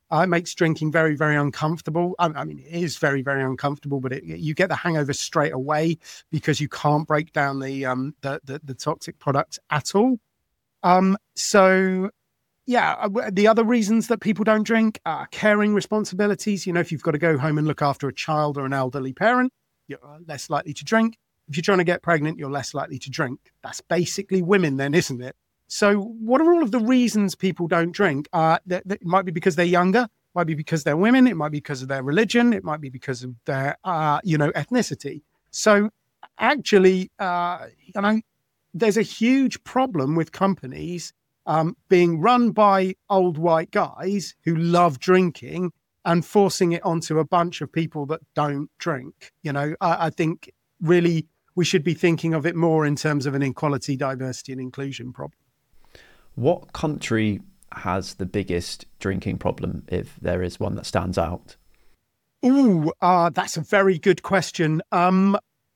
Uh, it makes drinking very, very uncomfortable. I, I mean, it is very, very uncomfortable, but it, you get the hangover straight away because you can't break down the um, the, the, the toxic products at all. Um, so, yeah, the other reasons that people don't drink are caring responsibilities. You know, if you've got to go home and look after a child or an elderly parent, you're less likely to drink. If you're trying to get pregnant, you're less likely to drink. That's basically women then, isn't it? So what are all of the reasons people don't drink? Uh, that, that it might be because they're younger, it might be because they're women, it might be because of their religion, it might be because of their, uh, you know, ethnicity. So actually, uh, you know, there's a huge problem with companies um, being run by old white guys who love drinking and forcing it onto a bunch of people that don't drink. You know, I, I think really we should be thinking of it more in terms of an equality, diversity and inclusion problem. What country has the biggest drinking problem, if there is one that stands out? Ooh, uh, that's a very good question. Um,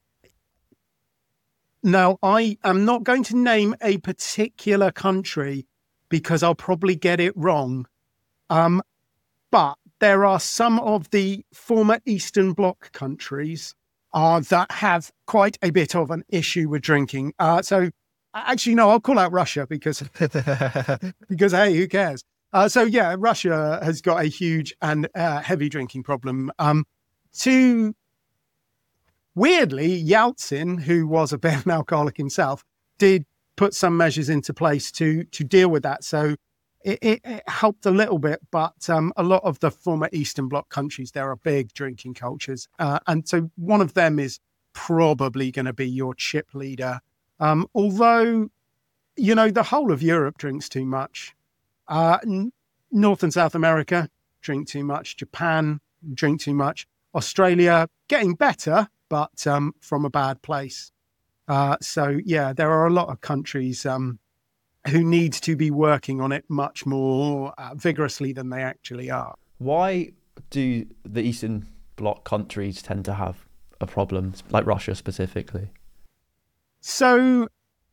now, I am not going to name a particular country because I'll probably get it wrong. Um, but there are some of the former Eastern Bloc countries uh, that have quite a bit of an issue with drinking. Uh, so actually, no, I'll call out Russia because, because hey, who cares? Uh, so yeah, Russia has got a huge and uh, heavy drinking problem. Um, to weirdly, Yeltsin, who was a bit of an alcoholic himself, did put some measures into place to to deal with that. So it, it, it helped a little bit, but um, a lot of the former Eastern Bloc countries, there are big drinking cultures. Uh, and so one of them is probably going to be your chip leader. Um, although, you know, the whole of Europe drinks too much. Uh, n- North and South America drink too much. Japan drink too much. Australia getting better, but um, from a bad place. Uh, so, yeah, there are a lot of countries um, who need to be working on it much more uh, vigorously than they actually are. Why do the Eastern Bloc countries tend to have a problem, like Russia specifically? So,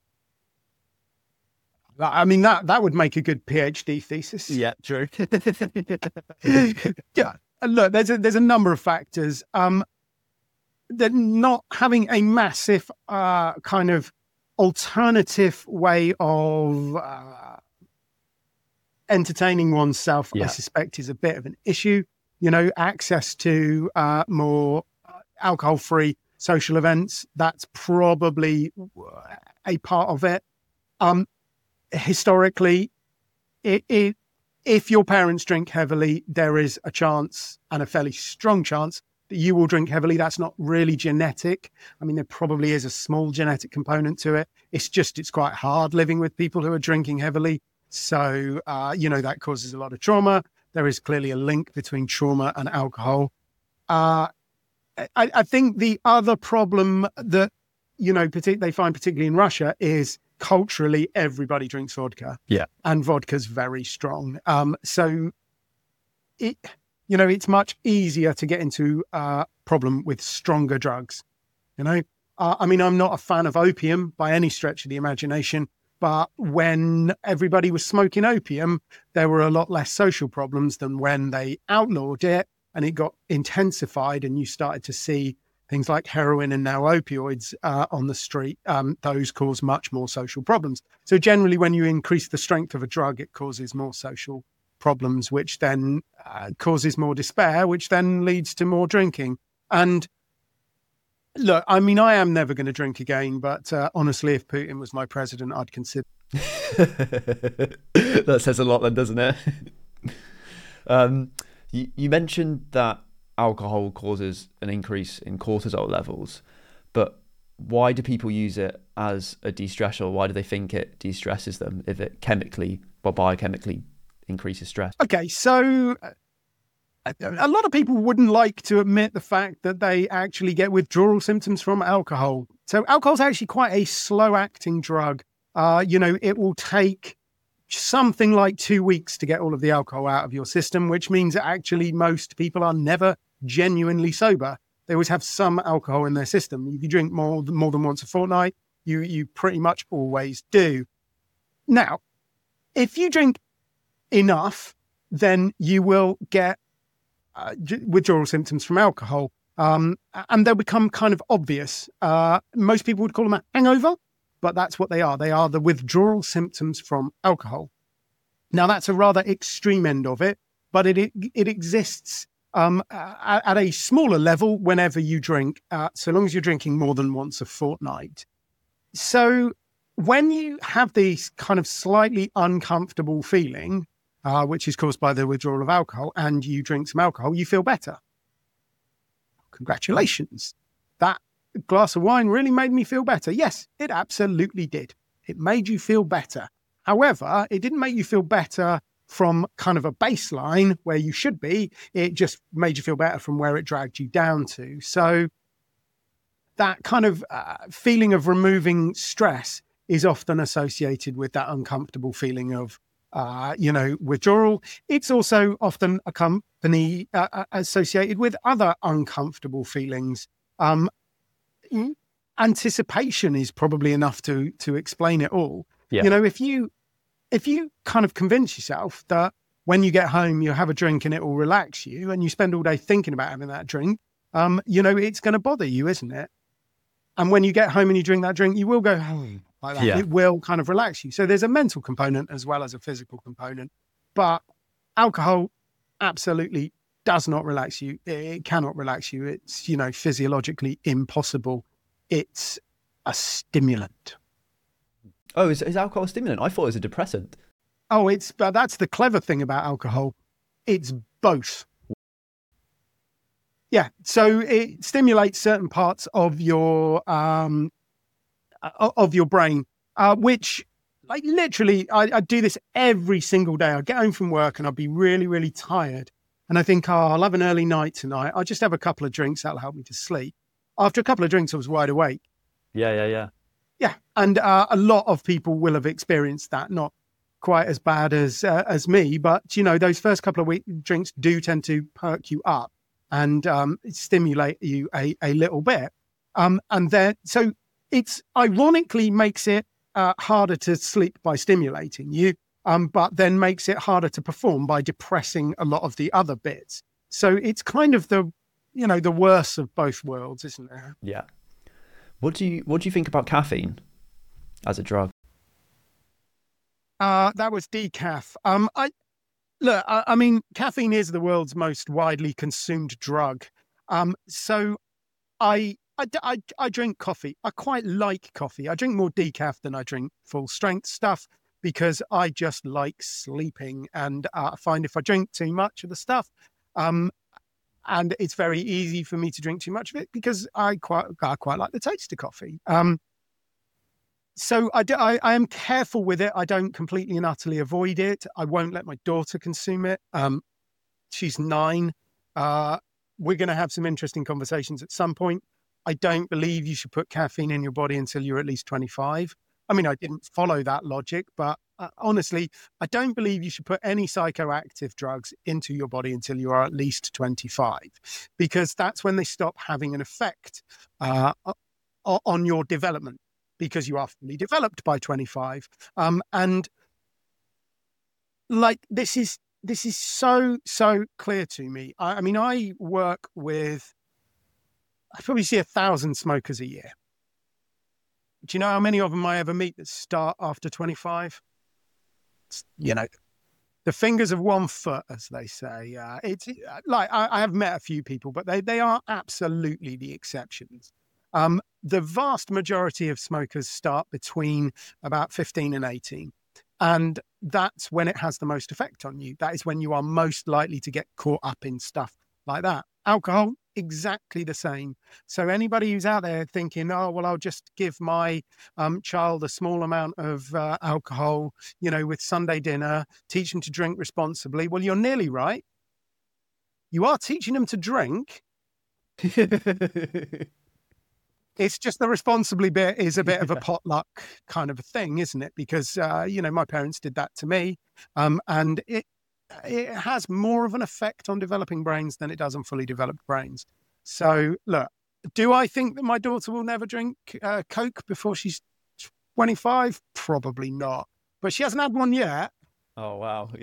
I mean, that, that would make a good PhD thesis. Yeah, true. Yeah, look, there's a, there's a number of factors. Um, they're not having a massive uh, kind of alternative way of uh, entertaining oneself, Yeah. I suspect, is a bit of an issue. You know, access to uh, more alcohol-free social events, that's probably a part of it. Um, historically, it, it, if your parents drink heavily, there is a chance, and a fairly strong chance, that you will drink heavily. That's not really genetic. I mean, there probably is a small genetic component to it. It's just, it's quite hard living with people who are drinking heavily. So, uh, you know, that causes a lot of trauma. There is clearly a link between trauma and alcohol. Uh, I, I think the other problem that, you know, partic- they find particularly in Russia is culturally everybody drinks vodka. Yeah. And vodka's very strong. Um, so it, you know, it's much easier to get into a problem with stronger drugs. You know, uh, I mean, I'm not a fan of opium by any stretch of the imagination, but when everybody was smoking opium, there were a lot less social problems than when they outlawed it and it got intensified and you started to see things like heroin and now opioids uh, on the street. Um, those cause much more social problems. So generally, when you increase the strength of a drug, it causes more social problems, which then uh, causes more despair, which then leads to more drinking. And look, I mean, I am never going to drink again, but uh, honestly, if Putin was my president, I'd consider. That says a lot then, doesn't it? um, you, you mentioned that alcohol causes an increase in cortisol levels, but why do people use it as a de-stressor? Why do they think it de-stresses them if it chemically or biochemically increases stress? Okay, so a lot of people wouldn't like to admit the fact that they actually get withdrawal symptoms from alcohol. So alcohol is actually quite a slow-acting drug. Uh, you know, it will take something like two weeks to get all of the alcohol out of your system, which means that actually most people are never genuinely sober. They always have some alcohol in their system. If you drink more than, more than once a fortnight, you, you pretty much always do. Now, if you drink enough, then you will get uh, withdrawal symptoms from alcohol. Um, and they'll become kind of obvious. Uh, most people would call them a hangover, but that's what they are. They are the withdrawal symptoms from alcohol. Now, that's a rather extreme end of it, but it it, it exists um, at, at a smaller level whenever you drink, uh, so long as you're drinking more than once a fortnight. So when you have this kind of slightly uncomfortable feeling, uh, which is caused by the withdrawal of alcohol, and you drink some alcohol, you feel better. Congratulations. That glass of wine really made me feel better. Yes, it absolutely did. It made you feel better. However, it didn't make you feel better from kind of a baseline where you should be. It just made you feel better from where it dragged you down to. So that kind of uh, feeling of removing stress is often associated with that uncomfortable feeling of Uh, you know, withdrawal. It's also often a company uh, associated with other uncomfortable feelings. Um, anticipation is probably enough to to explain it all. Yeah. You know, if you if you kind of convince yourself that when you get home you have a drink and it will relax you, and you spend all day thinking about having that drink, um, you know, it's going to bother you, isn't it? And when you get home and you drink that drink, you will go home. Like that. Yeah. It will kind of relax you. So there's a mental component as well as a physical component. But alcohol absolutely does not relax you. It cannot relax you. It's, you know, physiologically impossible. It's a stimulant. Oh, is, is alcohol a stimulant? I thought it was a depressant. Oh, it's, but that's the clever thing about alcohol. It's both. Yeah. So it stimulates certain parts of your, um, of your brain, uh, which like literally, I, I do this every single day. I get home from work and I'll be really, really tired. And I think, oh, I'll have an early night tonight. I'll just have a couple of drinks. That'll help me to sleep. After a couple of drinks, I was wide awake. Yeah, yeah, yeah. Yeah. And uh, a lot of people will have experienced that. Not quite as bad as uh, as me, but, you know, those first couple of week drinks do tend to perk you up and um, stimulate you a, a little bit. Um, and then, so it's ironically makes it uh, harder to sleep by stimulating you, um, but then makes it harder to perform by depressing a lot of the other bits. So it's kind of the, you know, the worst of both worlds, isn't it? Yeah. What do you What do you think about caffeine as a drug? Uh, that was decaf. Um, I look. I, I mean, caffeine is the world's most widely consumed drug. Um, so I. I, I, I drink coffee. I quite like coffee. I drink more decaf than I drink full strength stuff because I just like sleeping. And uh, I find if I drink too much of the stuff, um, and it's very easy for me to drink too much of it because I quite I quite like the taste of coffee. Um, so I, do, I, I am careful with it. I don't completely and utterly avoid it. I won't let my daughter consume it. Um, she's nine. Uh, we're going to have some interesting conversations at some point. I don't believe you should put caffeine in your body until you're at least twenty-five. I mean, I didn't follow that logic, but uh, honestly, I don't believe you should put any psychoactive drugs into your body until you are at least twenty-five, because that's when they stop having an effect uh, on your development, because you are fully developed by twenty-five. Um, and like, this is, this is so, so clear to me. I, I mean, I work with, I probably see a thousand smokers a year. Do you know how many of them I ever meet that start after twenty-five? It's, you know, the fingers of one foot, as they say. Uh, it's like, I, I have met a few people, but they, they are absolutely the exceptions. Um, the vast majority of smokers start between about fifteen and eighteen. And that's when it has the most effect on you. That is when you are most likely to get caught up in stuff like that. Alcohol, exactly the same. So anybody who's out there thinking, oh, well, I'll just give my um, child a small amount of uh, alcohol, you know, with Sunday dinner, teach them to drink responsibly. Well, you're nearly right. You are teaching them to drink. It's just the responsibly bit is a bit of a potluck kind of a thing, isn't it? Because, uh, you know, my parents did that to me. Um, and it, it has more of an effect on developing brains than it does on fully developed brains. So, look, do I think that my daughter will never drink uh, Coke before she's twenty-five? Probably not. But she hasn't had one yet. Oh, wow. Yeah.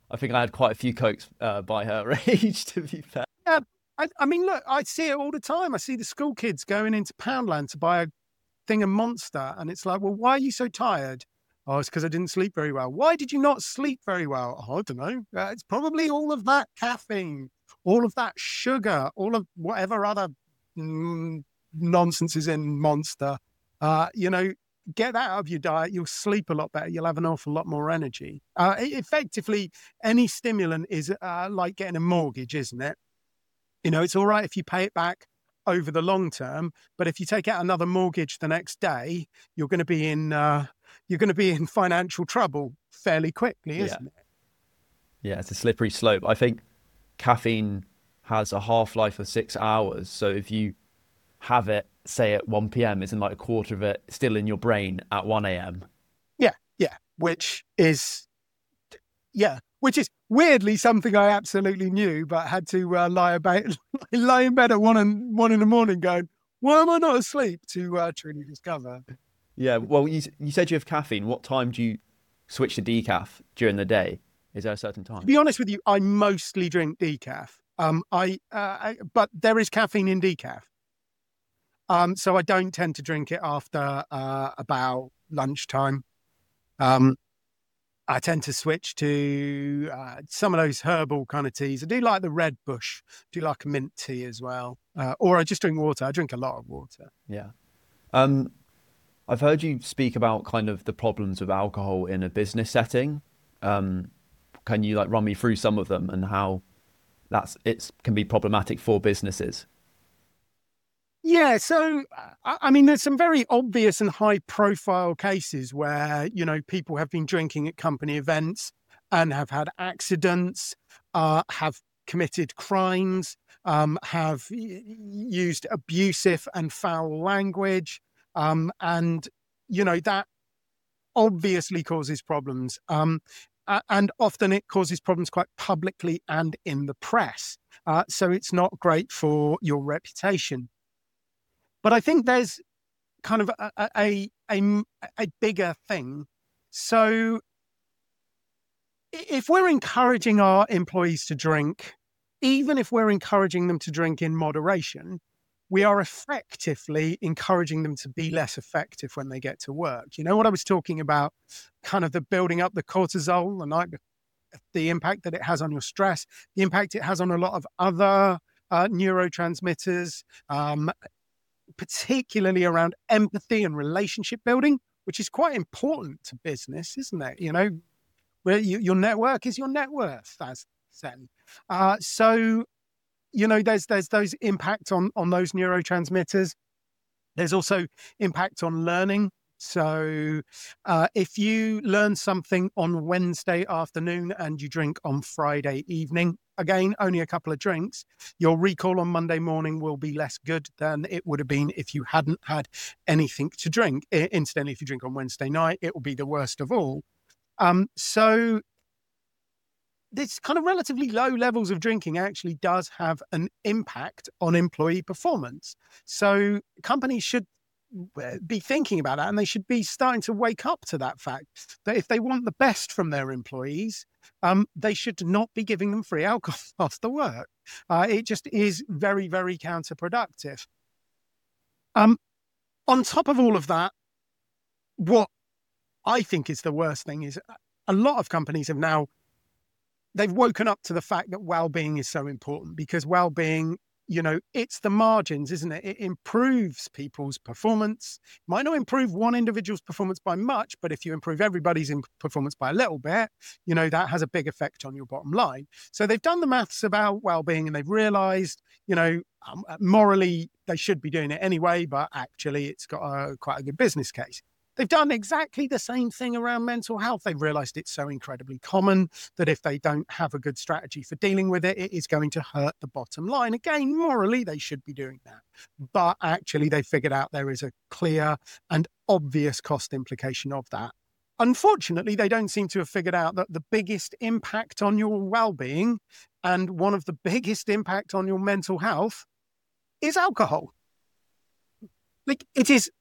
I think I had quite a few Cokes uh, by her age, to be fair. Yeah, I, I mean, look, I see it all the time. I see the school kids going into Poundland to buy a thing of Monster, and it's like, well, why are you so tired? Oh, it's because I didn't sleep very well. Why did you not sleep very well? Oh, I don't know. Uh, it's probably all of that caffeine, all of that sugar, all of whatever other mm, nonsense is in Monster. Uh, you know, get that out of your diet. You'll sleep a lot better. You'll have an awful lot more energy. Uh, effectively, any stimulant is uh, like getting a mortgage, isn't it? You know, it's all right if you pay it back over the long term, but if you take out another mortgage the next day, you're going to be in uh, you're going to be in financial trouble fairly quickly, isn't yeah. it? Yeah, it's a slippery slope. I think caffeine has a half-life of six hours. So if you have it, say at one p.m, isn't like a quarter of it still in your brain at one a.m. Yeah, yeah, which is, yeah, which is weirdly something I absolutely knew, but had to uh, lie about, lie in bed at one and one in the morning, going, "Why am I not asleep?" To uh, truly discover. Yeah, well, you you said you have caffeine. What time do you switch to decaf during the day? Is there a certain time? To be honest with you, I mostly drink decaf. Um, I, uh, I but there is caffeine in decaf. Um, so I don't tend to drink it after uh, about lunchtime. Um, I tend to switch to uh, some of those herbal kind of teas. I do like the Red Bush. I do like a mint tea as well. Uh, or I just drink water. I drink a lot of water. Yeah. Um, I've heard you speak about kind of the problems with alcohol in a business setting. Um, can you like run me through some of them and how that's it's can be problematic for businesses? Yeah, so I mean, there's some very obvious and high-profile cases where you know people have been drinking at company events and have had accidents, uh, have committed crimes, um, have used abusive and foul language, um, and you know that obviously causes problems. Um, and often it causes problems quite publicly and in the press. Uh, so it's not great for your reputation. But I think there's kind of a, a, a, a bigger thing. So if we're encouraging our employees to drink, even if we're encouraging them to drink in moderation, we are effectively encouraging them to be less effective when they get to work. You know what I was talking about, kind of the building up the cortisol, the night, the impact that it has on your stress, the impact it has on a lot of other uh, neurotransmitters, um, particularly around empathy and relationship building, which is quite important to business, isn't it? You know, where you, your network is your net worth, as said. Uh, so, you know, there's there's those impact on on those neurotransmitters. There's also impact on learning. So uh, if you learn something on Wednesday afternoon and you drink on Friday evening, again, only a couple of drinks, your recall on Monday morning will be less good than it would have been if you hadn't had anything to drink. I, incidentally, if you drink on Wednesday night, it will be the worst of all. Um, so this kind of relatively low levels of drinking actually does have an impact on employee performance. So companies should be thinking about that, and they should be starting to wake up to that fact that if they want the best from their employees, um, they should not be giving them free alcohol after work. Uh, it just is very, very counterproductive. Um, on top of all of that, what I think is the worst thing is a lot of companies have now, they've woken up to the fact that well-being is so important, because well-being, you know, it's the margins, isn't it? It improves people's performance. It might not improve one individual's performance by much, but if you improve everybody's performance by a little bit, you know, that has a big effect on your bottom line. So they've done the maths about well-being and they've realized, you know, um, morally they should be doing it anyway, but actually it's got a, quite a good business case. They've done exactly the same thing around mental health. They've realized it's so incredibly common that if they don't have a good strategy for dealing with it, it is going to hurt the bottom line. Again, morally, they should be doing that. But actually, they figured out there is a clear and obvious cost implication of that. Unfortunately, they don't seem to have figured out that the biggest impact on your well-being and one of the biggest impact on your mental health is alcohol. Like, it is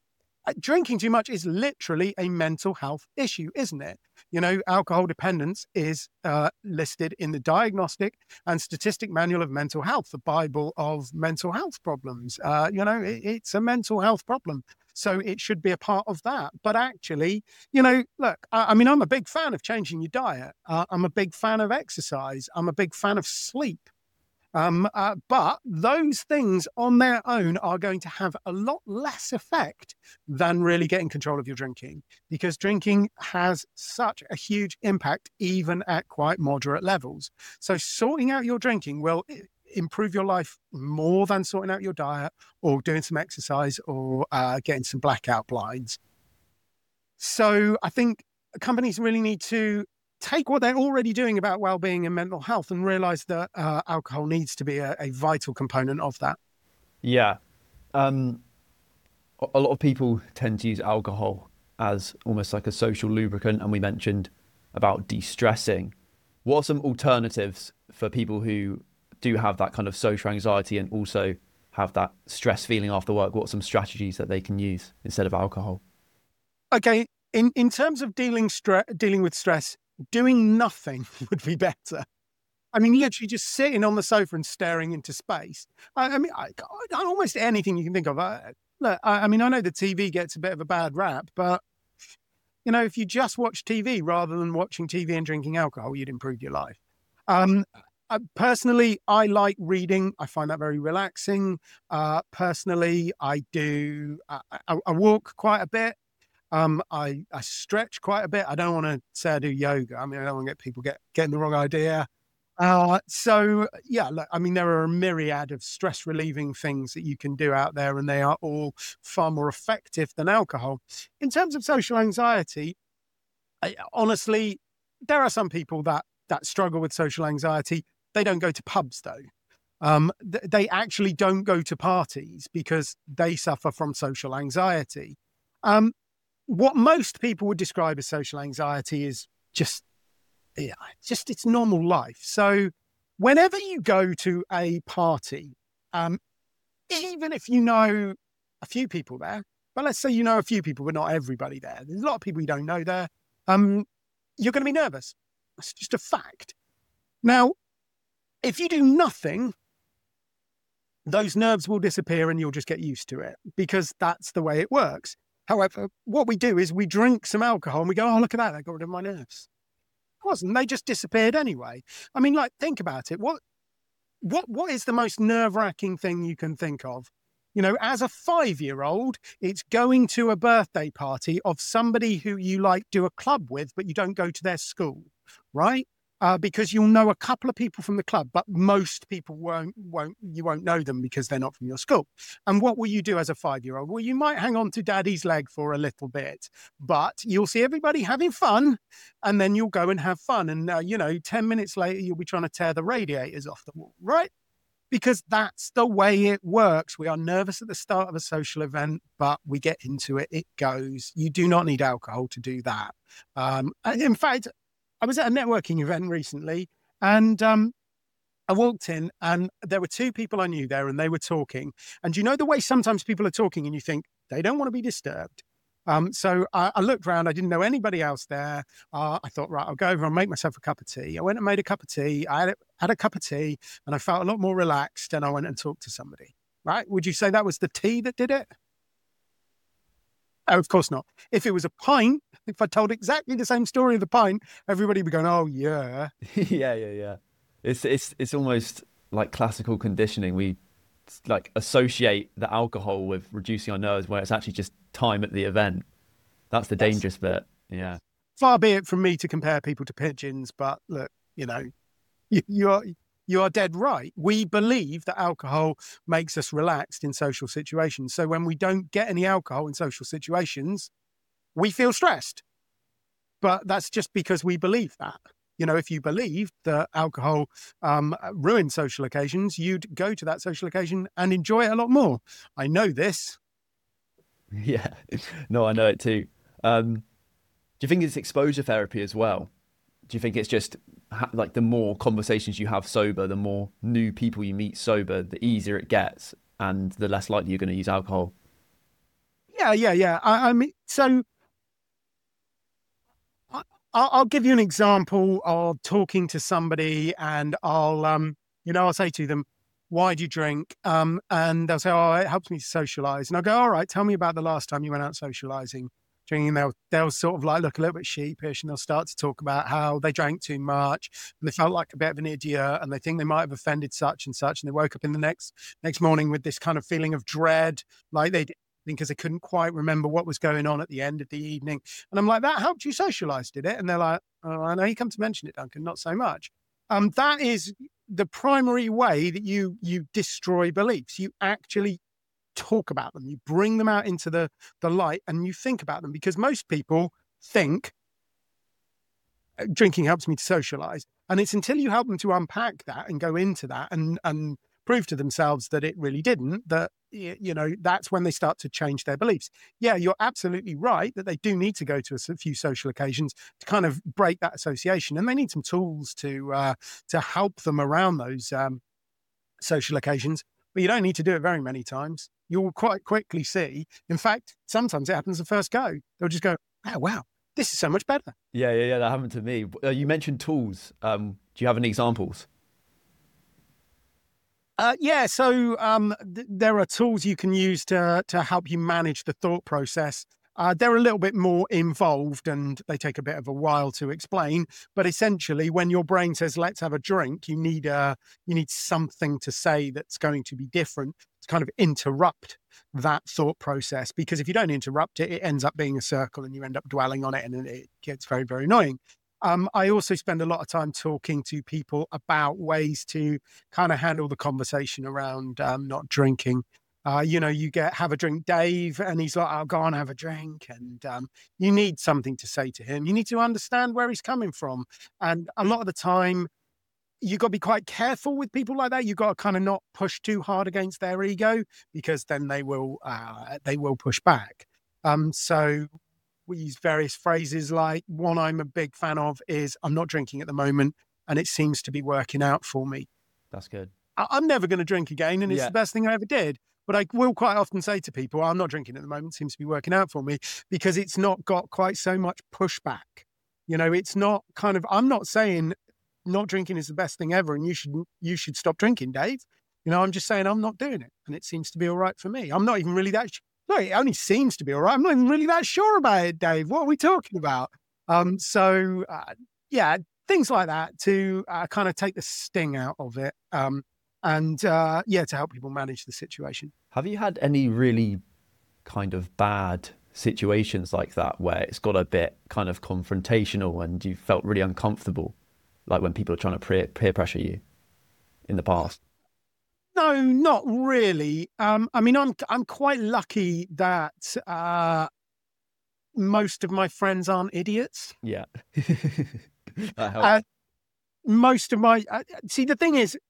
drinking too much is literally a mental health issue, isn't it? You know, alcohol dependence is uh, listed in the Diagnostic and Statistic Manual of Mental Health, the Bible of mental health problems. Uh, you know, it, it's a mental health problem. So it should be a part of that. But actually, you know, look, I, I mean, I'm a big fan of changing your diet. Uh, I'm a big fan of exercise. I'm a big fan of sleep. Um, uh, but those things on their own are going to have a lot less effect than really getting control of your drinking, because drinking has such a huge impact, even at quite moderate levels. So sorting out your drinking will improve your life more than sorting out your diet or doing some exercise or uh, getting some blackout blinds. So I think companies really need to take what they're already doing about well-being and mental health and realize that uh, alcohol needs to be a, a vital component of that. Yeah. Um, a lot of people tend to use alcohol as almost like a social lubricant. And we mentioned about de-stressing. What are some alternatives for people who do have that kind of social anxiety and also have that stress feeling after work? What are some strategies that they can use instead of alcohol? Okay. In, in terms of dealing, stre- dealing with stress, doing nothing would be better. I mean, literally just sitting on the sofa and staring into space. I, I mean, I, I, almost anything you can think of. I, look, I, I mean, I know the T V gets a bit of a bad rap, but, you know, if you just watch T V rather than watching T V and drinking alcohol, you'd improve your life. Um, I, personally, I like reading. I find that very relaxing. Uh, personally, I do, I, I, I walk quite a bit. Um, I, I stretch quite a bit. I don't want to say I do yoga. I mean, I don't want to get people get getting the wrong idea. Uh, so yeah, look, I mean, there are a myriad of stress relieving things that you can do out there, and they are all far more effective than alcohol. In terms of social anxiety, I, honestly, there are some people that that struggle with social anxiety. They don't go to pubs though. Um, th- they actually don't go to parties because they suffer from social anxiety. Um, What most people would describe as social anxiety is just, yeah, just it's normal life. So whenever you go to a party, um, even if you know a few people there, but let's say you know a few people, but not everybody there. There's a lot of people you don't know there. Um, you're going to be nervous. That's just a fact. Now, if you do nothing, those nerves will disappear and you'll just get used to it because that's the way it works. However, what we do is we drink some alcohol and we go, oh, look at that. That got rid of my nerves. It wasn't. They just disappeared anyway. I mean, like, think about it. What, what, what is the most nerve-wracking thing you can think of? You know, as a five-year-old, it's going to a birthday party of somebody who you like do a club with, but you don't go to their school, right? Uh, because you'll know a couple of people from the club, but most people won't, won't, you won't know them because they're not from your school. And what will you do as a five-year-old? Well, you might hang on to daddy's leg for a little bit, but you'll see everybody having fun and then you'll go and have fun. And, uh, you know, ten minutes later, you'll be trying to tear the radiators off the wall, right? Because that's the way it works. We are nervous at the start of a social event, but we get into it. It goes. You do not need alcohol to do that. Um, in fact, I was at a networking event recently and um, I walked in and there were two people I knew there and they were talking. And you know the way sometimes people are talking and you think they don't want to be disturbed. Um, so I, I looked around. I didn't know anybody else there. Uh, I thought, right, I'll go over and make myself a cup of tea. I went and made a cup of tea. I had, had a cup of tea and I felt a lot more relaxed and I went and talked to somebody, right? Would you say that was the tea that did it? Oh, of course not. If it was a pint, if I told exactly the same story of the pint, everybody would be going, oh, yeah. yeah, yeah, yeah. It's, it's, it's almost like classical conditioning. We like associate the alcohol with reducing our nerves where it's actually just time at the event. That's the dangerous bit. Yeah. Far be it from me to compare people to pigeons, but look, you know, you, you are... You are dead right. We believe that alcohol makes us relaxed in social situations. So when we don't get any alcohol in social situations, we feel stressed. But that's just because we believe that. You know, if you believed that alcohol um, ruined social occasions, you'd go to that social occasion and enjoy it a lot more. I know this. Yeah. No, I know it too. Um, do you think it's exposure therapy as well? Do you think it's just like the more conversations you have sober, the more new people you meet sober, the easier it gets and the less likely you're going to use alcohol? Yeah, yeah, yeah. I, I mean, so I, I'll I'll give you an example of talking to somebody, and I'll, um, you know, I'll say to them, "Why do you drink?" Um, and they'll say, "Oh, it helps me socialize." And I'll go, "All right, tell me about the last time you went out socializing." Drinking, they'll they'll sort of like look a little bit sheepish, and they'll start to talk about how they drank too much and they felt like a bit of an idiot, and they think they might have offended such and such, and they woke up in the next next morning with this kind of feeling of dread, like they did because they couldn't quite remember what was going on at the end of the evening. And I'm like, that helped you socialize, did it? And they're like, oh, I know you come to mention it, Duncan, not so much. Um, that is the primary way that you you destroy beliefs. You actually talk about them, you bring them out into the the light, and you think about them, because most people think drinking helps me to socialize, and it's until you help them to unpack that and go into that and and prove to themselves that it really didn't, that you know that's when they start to change their beliefs. Yeah, you're absolutely right that they do need to go to a few social occasions to kind of break that association, and they need some tools to uh to help them around those um social occasions, but you don't need to do it very many times. You'll quite quickly see. In fact, sometimes it happens the first go. They'll just go, oh, wow, this is so much better. Yeah, yeah, yeah. That happened to me. Uh, you mentioned tools. Um, do you have any examples? Uh, yeah, so um, th- there are tools you can use to to help you manage the thought process. Uh, they're a little bit more involved and they take a bit of a while to explain. But essentially, when your brain says, let's have a drink, you need a, you need something to say that's going to be different to kind of interrupt that thought process. Because if you don't interrupt it, it ends up being a circle and you end up dwelling on it, and it gets very, very annoying. Um, I also spend a lot of time talking to people about ways to kind of handle the conversation around um, not drinking. Uh, you know, you get have a drink, Dave, and he's like, I'll go on, have a drink. And um, you need something to say to him. You need to understand where he's coming from. And a lot of the time, you got to be quite careful with people like that. You got to kind of not push too hard against their ego, because then they will uh, they will push back. Um, so we use various phrases. Like one I'm a big fan of is, I'm not drinking at the moment, and it seems to be working out for me. That's good. I- I'm never going to drink again, and it's Yeah. the best thing I ever did. But I will quite often say to people, I'm not drinking at the moment, seems to be working out for me, because it's not got quite so much pushback. You know, it's not kind of, I'm not saying not drinking is the best thing ever and you should you should stop drinking, Dave. You know, I'm just saying I'm not doing it, and it seems to be all right for me. I'm not even really that, sh- no, it only seems to be all right. I'm not even really that sure about it, Dave. What are we talking about? Um, so, uh, yeah, things like that to uh, kind of take the sting out of it. Um, and uh, yeah, to help people manage the situation. Have you had any really kind of bad situations like that where it's got a bit kind of confrontational and you felt really uncomfortable, like when people are trying to peer, peer pressure you in the past? No, not really. Um, I mean, I'm I'm quite lucky that uh, most of my friends aren't idiots. Yeah. That helps. Uh, most of my uh, see, the thing is,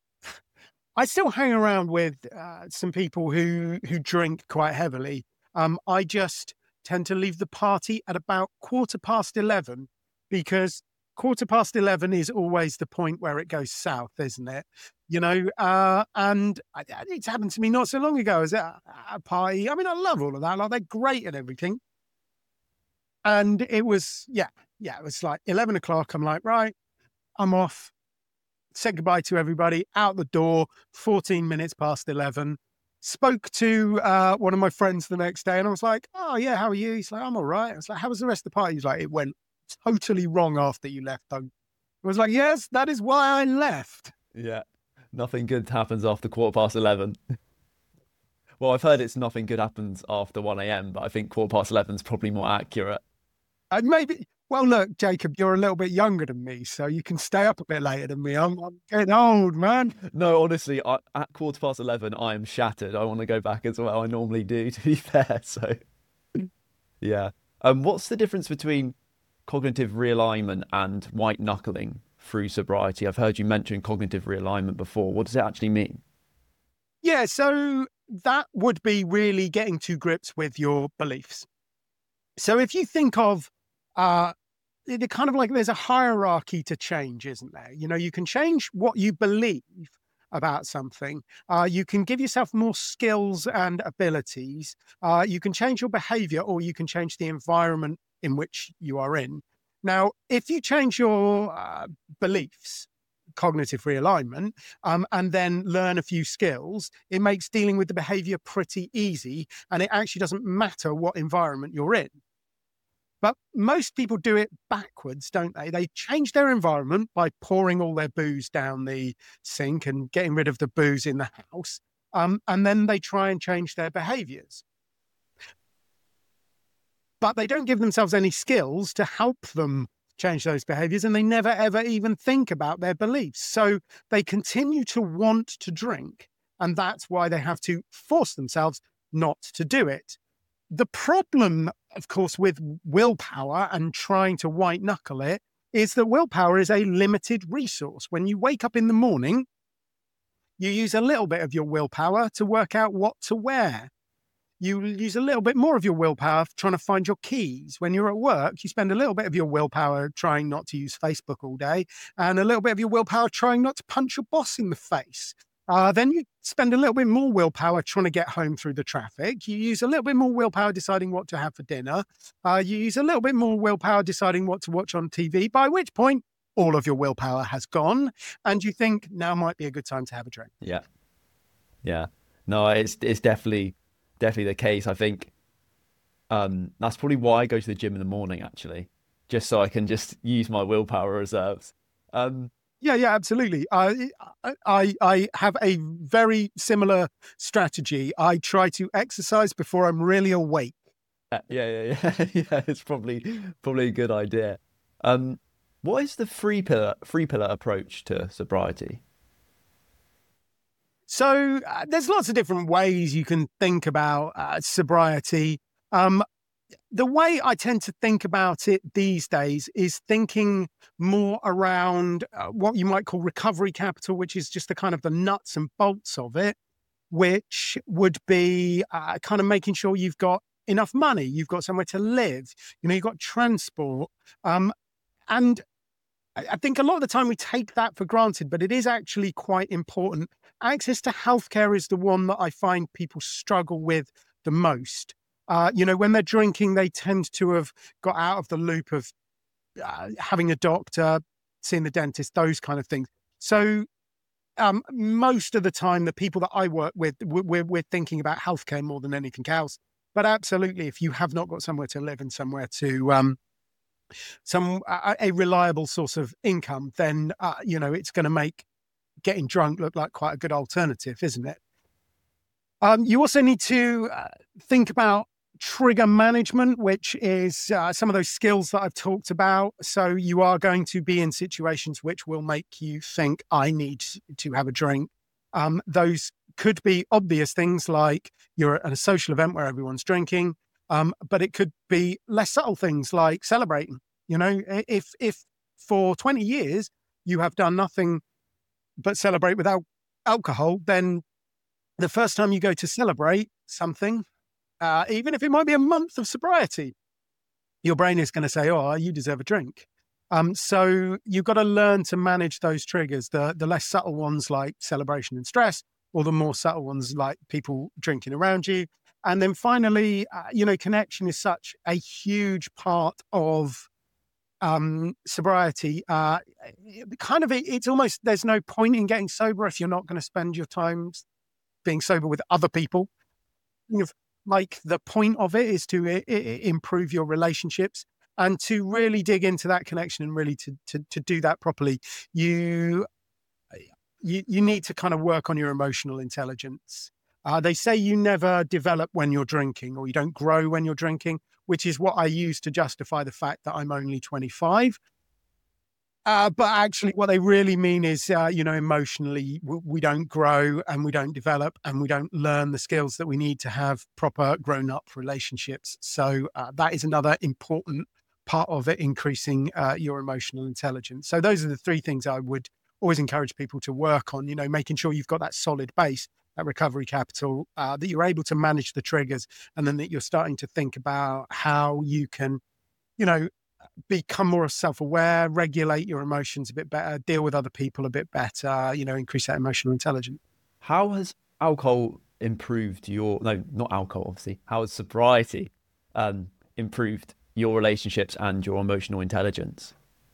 I still hang around with uh, some people who who drink quite heavily. Um, I just tend to leave the party at about quarter past eleven, because quarter past eleven is always the point where it goes south, isn't it? You know, uh, and I- I- it's happened to me not so long ago. I was at a a party. I mean, I love all of that. Like, they're great and everything. And it was, yeah, yeah, it was like eleven o'clock. I'm like, right, I'm off. Said goodbye to everybody, out the door, fourteen minutes past eleven. Spoke to uh, one of my friends the next day, and I was like, oh, yeah, how are you? He's like, I'm all right. I was like, how was the rest of the party? He's like, it went totally wrong after you left. I was like, yes, that is why I left. Yeah. Nothing good happens after quarter past eleven. Well, I've heard it's nothing good happens after one a.m., but I think quarter past eleven is probably more accurate. And maybe, well, look, Jacob, you're a little bit younger than me, so you can stay up a bit later than me. I'm, I'm getting old, man. No, honestly, I, at quarter past eleven, I am shattered. I want to go back as well. I normally do, to be fair. So, yeah. Um, what's the difference between cognitive realignment and white knuckling through sobriety? I've heard you mention cognitive realignment before. What does it actually mean? Yeah, so that would be really getting to grips with your beliefs. So if you think of uh, the kind of like, there's a hierarchy to change, isn't there? You know, you can change what you believe, about something. Uh, you can give yourself more skills and abilities. Uh, you can change your behavior, or you can change the environment in which you are in. Now, if you change your uh, beliefs, cognitive realignment, um, and then learn a few skills, it makes dealing with the behavior pretty easy, and it actually doesn't matter what environment you're in. But most people do it backwards, don't they? They change their environment by pouring all their booze down the sink and getting rid of the booze in the house, um, and then they try and change their behaviors. But they don't give themselves any skills to help them change those behaviors, and they never, ever even think about their beliefs. So they continue to want to drink, and that's why they have to force themselves not to do it. The problem, of course, with willpower and trying to white knuckle it is that willpower is a limited resource. When you wake up in the morning, you use a little bit of your willpower to work out what to wear. You use a little bit more of your willpower trying to find your keys. When you're at work, you spend a little bit of your willpower trying not to use Facebook all day, and a little bit of your willpower trying not to punch your boss in the face. Uh, then you spend a little bit more willpower trying to get home through the traffic. You use a little bit more willpower deciding what to have for dinner. Uh, you use a little bit more willpower deciding what to watch on T V, by which point all of your willpower has gone, and you think now might be a good time to have a drink. Yeah. Yeah. No, it's it's definitely definitely the case. I think um, that's probably why I go to the gym in the morning, actually, just so I can just use my willpower reserves. Um, Yeah, yeah, absolutely. I, I, I have a very similar strategy. I try to exercise before I'm really awake. yeah, yeah, yeah, yeah. It's probably probably a good idea. Um, what is the three pillar three pillar approach to sobriety? So uh, there's lots of different ways you can think about uh, sobriety. Um, the way I tend to think about it these days is thinking more around uh, what you might call recovery capital, which is just the kind of the nuts and bolts of it, which would be uh, kind of making sure you've got enough money, you've got somewhere to live, you know, you've got transport. Um, and I, I think a lot of the time we take that for granted, but it is actually quite important. Access to healthcare is the one that I find people struggle with the most. Uh, you know, when they're drinking, they tend to have got out of the loop of uh, having a doctor, seeing the dentist, those kind of things. So um, most of the time, the people that I work with, we're, we're thinking about healthcare more than anything else. But absolutely, if you have not got somewhere to live and somewhere to, um, some a, a reliable source of income, then, uh, you know, it's going to make getting drunk look like quite a good alternative, isn't it? Um, you also need to uh, think about trigger management, which is uh, some of those skills that I've talked about. So you are going to be in situations which will make you think, I need to have a drink. Um, those could be obvious things like you're at a social event where everyone's drinking, um, but it could be less subtle things like celebrating. You know, if if for twenty years you have done nothing but celebrate without alcohol, then the first time you go to celebrate something, uh, even if it might be a month of sobriety, your brain is going to say, oh, you deserve a drink. Um, so you've got to learn to manage those triggers, the, the less subtle ones like celebration and stress, or the more subtle ones like people drinking around you. And then finally, uh, you know, connection is such a huge part of um, sobriety. Uh, kind of, it, it's almost, there's no point in getting sober if you're not going to spend your time being sober with other people. Like the point of it is to I- I improve your relationships and to really dig into that connection and really to to, to do that properly. You, you you need to kind of work on your emotional intelligence. Uh, they say you never develop when you're drinking, or you don't grow when you're drinking, which is what I use to justify the fact that I'm only twenty-five. Uh, but actually what they really mean is, uh, you know, emotionally, we, we don't grow and we don't develop and we don't learn the skills that we need to have proper grown-up relationships. So uh, that is another important part of it, increasing uh, your emotional intelligence. So those are the three things I would always encourage people to work on, you know, making sure you've got that solid base, that recovery capital, uh, that you're able to manage the triggers, and then that you're starting to think about how you can, you know, become more self-aware, regulate your emotions a bit better, deal with other people a bit better, you know, increase that emotional intelligence. How has alcohol improved your, no, not alcohol, obviously. How has sobriety um, improved your relationships and your emotional intelligence?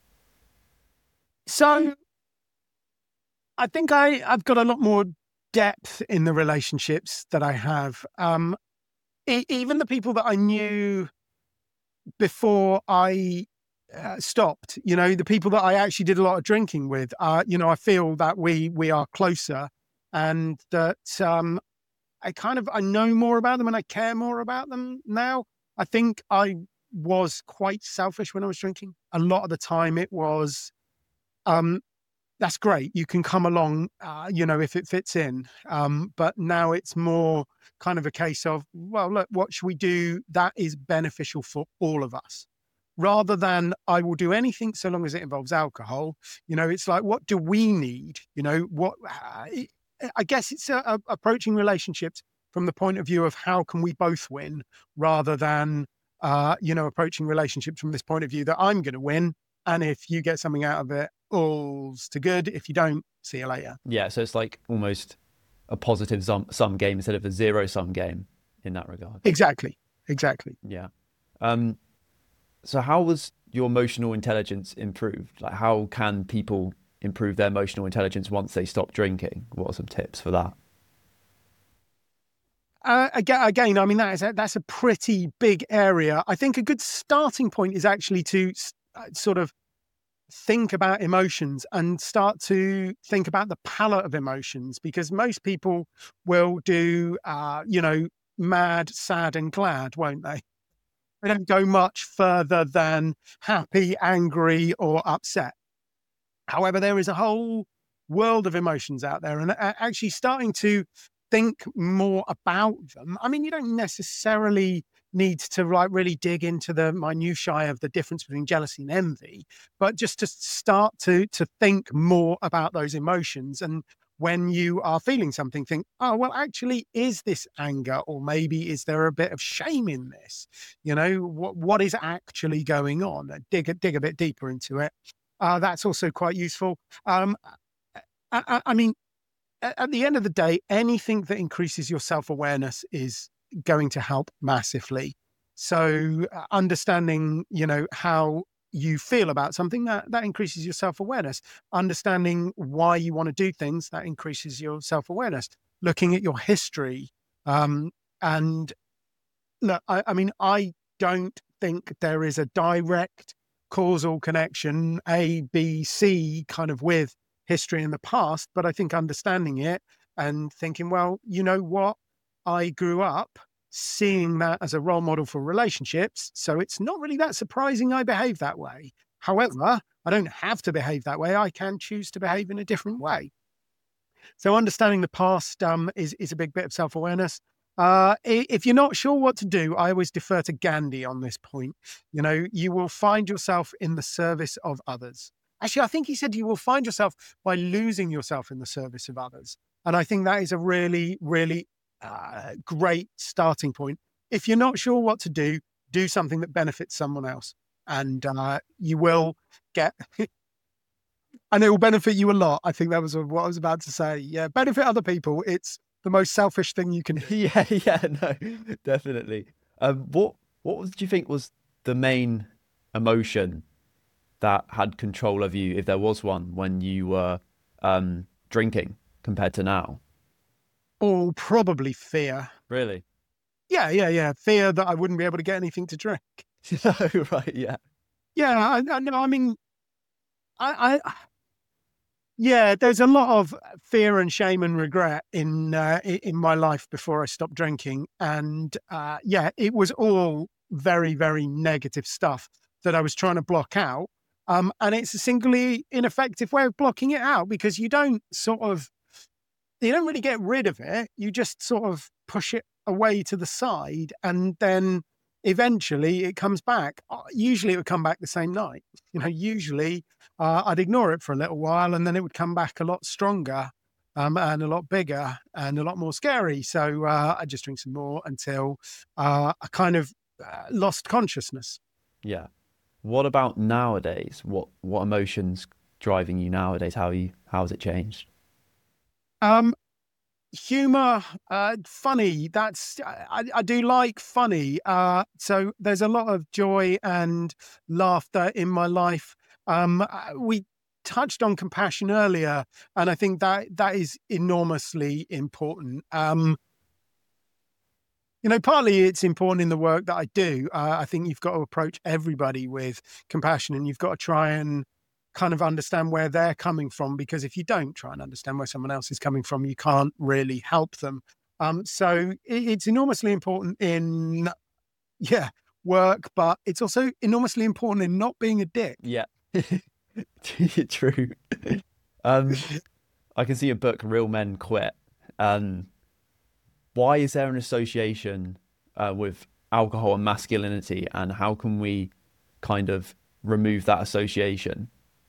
So I think I, I've got a lot more depth in the relationships that I have. Um, e- even the people that I knew before I uh, stopped, you know, the people that I actually did a lot of drinking with, uh, you know, I feel that we we are closer, and that um, I kind of I know more about them and I care more about them now. I think I was quite selfish when I was drinking. A lot of the time, it was. Um, that's great. You can come along, uh, you know, if it fits in. Um, but now it's more kind of a case of, well, look, what should we do that is beneficial for all of us? Rather than I will do anything so long as it involves alcohol. You know, it's like, what do we need? You know, what, uh, I guess it's uh, uh, approaching relationships from the point of view of how can we both win rather than, uh, you know, approaching relationships from this point of view that I'm going to win. And if you get something out of it, all's to good. If you don't, see you later. Yeah, so it's like almost a positive sum, sum game instead of a zero sum game in that regard. Exactly. Exactly. Yeah. Um, so how was your emotional intelligence improved? Like, how can people improve their emotional intelligence once they stop drinking? What are some tips for that? Uh, again, again, I mean, that is a, that's a pretty big area. I think a good starting point is actually to uh, sort of think about emotions and start to think about the palette of emotions, because most people will do, uh, you know, mad, sad, and glad, won't they? They don't go much further than happy, angry, or upset. However, there is a whole world of emotions out there, and actually starting to think more about them. I mean, you don't necessarily need to like really dig into the minutiae of the difference between jealousy and envy, but just to start to to think more about those emotions. And when you are feeling something, think, oh, well, actually, is this anger, or maybe is there a bit of shame in this? You know, what what is actually going on? Dig dig a bit deeper into it. Uh, that's also quite useful. Um, I, I, I mean, at the end of the day, anything that increases your self-awareness is going to help massively. So uh, understanding, you know, how you feel about something, that, that increases your self-awareness. Understanding why you want to do things, that increases your self-awareness. Looking at your history. Um, and look, I, I mean, I don't think there is a direct causal connection, A, B, C, kind of with history in the past, but I think understanding it and thinking, well, you know what? I grew up seeing that as a role model for relationships, so it's not really that surprising I behave that way. However, I don't have to behave that way. I can choose to behave in a different way. So understanding the past um, is, is a big bit of self-awareness. Uh, if you're not sure what to do, I always defer to Gandhi on this point. You know, you will find yourself in the service of others. Actually, I think he said you will find yourself by losing yourself in the service of others. And I think that is a really, really uh, great starting point. If you're not sure what to do, do something that benefits someone else. And uh, you will get, and it will benefit you a lot. I think that was what I was about to say. Yeah, benefit other people. It's the most selfish thing you can do. Yeah, yeah, no, definitely. Um, what what was, do you think was the main emotion that had control of you, if there was one, when you were um, drinking compared to now? Oh, probably fear. Really? Yeah, yeah, yeah. Fear that I wouldn't be able to get anything to drink. Oh, right, yeah. Yeah, I, I, no, I mean, I, I, yeah, there's a lot of fear and shame and regret in uh, in my life before I stopped drinking, and uh, yeah, it was all very, very negative stuff that I was trying to block out. Um, and it's a singly ineffective way of blocking it out, because you don't sort of, you don't really get rid of it. You just sort of push it away to the side, and then eventually it comes back. Usually it would come back the same night. You know, usually uh, I'd ignore it for a little while, and then it would come back a lot stronger um, and a lot bigger and a lot more scary. So uh, I just drink some more until uh, I kind of uh, lost consciousness. Yeah. What about nowadays? What what emotions driving you nowadays? How you how has it changed? Um, humor, uh, funny. That's I, I do like funny. Uh, so there's a lot of joy and laughter in my life. Um, uh, we touched on compassion earlier, and I think that that is enormously important. Um, you know, partly it's important in the work that I do. Uh, I think you've got to approach everybody with compassion, and you've got to try and kind of understand where they're coming from, because if you don't try and understand where someone else is coming from, you can't really help them. Um, so it, it's enormously important in, yeah, work, but it's also enormously important in not being a dick. Yeah, true. Um, I can see a book, Real Men Quit. Um, why is there an association uh, with alcohol and masculinity, and how can we kind of remove that association?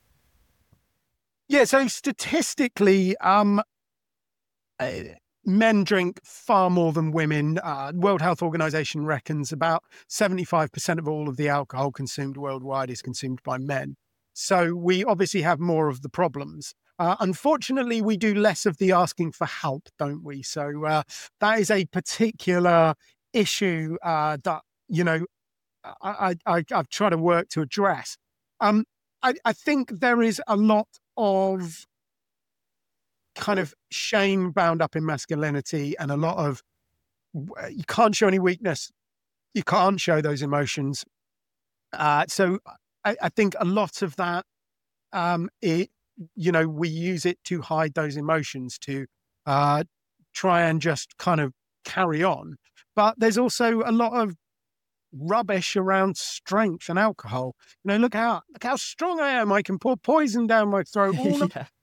Yeah, so statistically, um, uh, men drink far more than women. Uh, World Health Organization reckons about seventy-five percent of all of the alcohol consumed worldwide is consumed by men. So we obviously have more of the problems. Uh, unfortunately, we do less of the asking for help, don't we? So uh, that is a particular issue uh, that, you know, I, I, I've tried to work to address. Um, I, I think there is a lot of kind of shame bound up in masculinity, and a lot of, you can't show any weakness, you can't show those emotions. Uh, so I, I think a lot of that, um, it, you know, we use it to hide those emotions, to uh, try and just kind of carry on. But there's also a lot of rubbish around strength and alcohol. You know, look how look how strong I am. I can pour poison down my throat. All of, Yeah.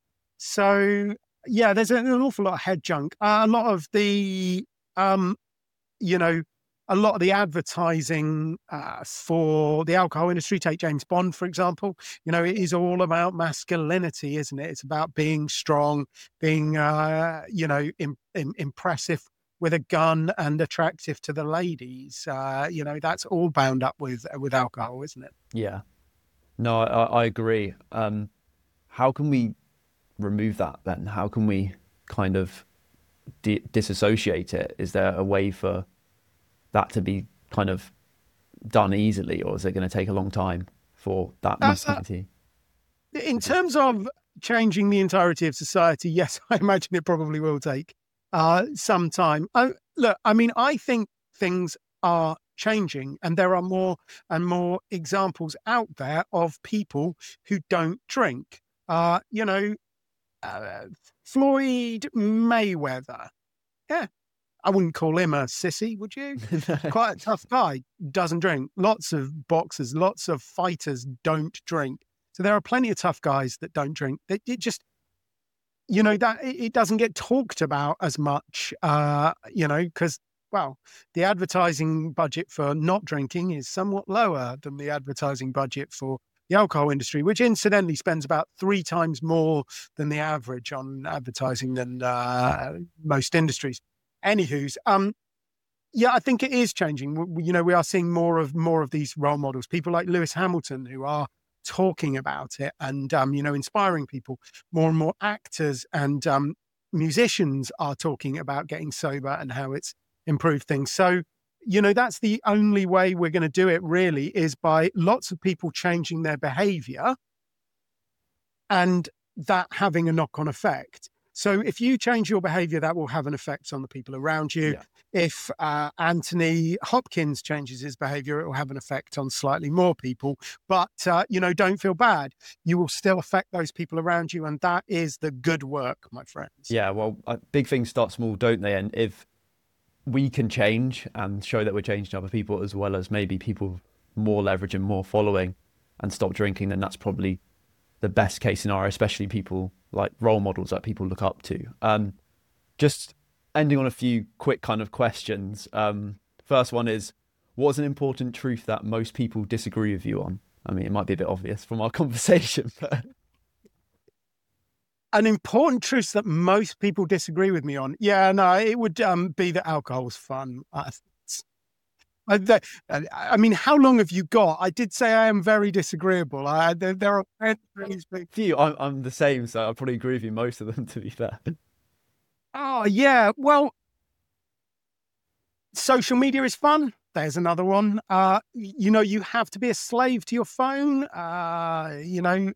so yeah, there's an, an awful lot of head junk. Uh, a lot of the, um, you know, a lot of the advertising uh, for the alcohol industry. Take James Bond, for example. You know, it is all about masculinity, isn't it? It's about being strong, being, uh, you know, im- im- impressive with a gun and attractive to the ladies. Uh, you know, that's all bound up with with alcohol, isn't it? Yeah. No, I, I agree. Um, how can we remove that then? How can we kind of di disassociate it? Is there a way for that to be kind of done easily, or is it going to take a long time for that Uh, uh, masculinity? in terms of changing the entirety of society, yes, I imagine it probably will take uh, some time. Uh, look, I mean, I think things are changing, and there are more and more examples out there of people who don't drink. Uh, you know, uh, Floyd Mayweather. Yeah, I wouldn't call him a sissy, would you? Quite a tough guy, doesn't drink. Lots of boxers, lots of fighters don't drink. So there are plenty of tough guys that don't drink. It, it just, you know, that it, it doesn't get talked about as much, uh, you know, because, well, the advertising budget for not drinking is somewhat lower than the advertising budget for the alcohol industry, which incidentally spends about three times more than the average on advertising than uh, most industries. Anywho's, um, yeah, I think it is changing. We, you know, we are seeing more of more of these role models, people like Lewis Hamilton, who are talking about it and, um, you know, inspiring people. More and more actors and um, musicians are talking about getting sober and how it's improved things. So, you know, that's the only way we're going to do it, really, is by lots of people changing their behavior and that having a knock-on effect. So if you change your behavior, that will have an effect on the people around you. Yeah. If uh, Anthony Hopkins changes his behavior, it will have an effect on slightly more people. But, uh, you know, don't feel bad. You will still affect those people around you. And that is the good work, my friends. Yeah, well, uh, big things start small, don't they? And if we can change and show that we're changing other people, as well as maybe people more leverage and more following, and stop drinking, then that's probably the best case scenario, especially people like role models that people look up to. Um, just ending on a few quick kind of questions. Um, first one is, what's an important truth that most people disagree with you on? I mean, it might be a bit obvious from our conversation, but An important truth that most people disagree with me on. Yeah, no, it would um, be that alcohol's fun. Uh, I, the- I mean, how long have you got? I did say I am very disagreeable. I, there, there are plenty of- Few, I'm, I'm the same, so I probably agree with you most of them, to be fair. Oh, yeah. Well, social media is fun. There's another one. Uh, you know, you have to be a slave to your phone. Uh, you know,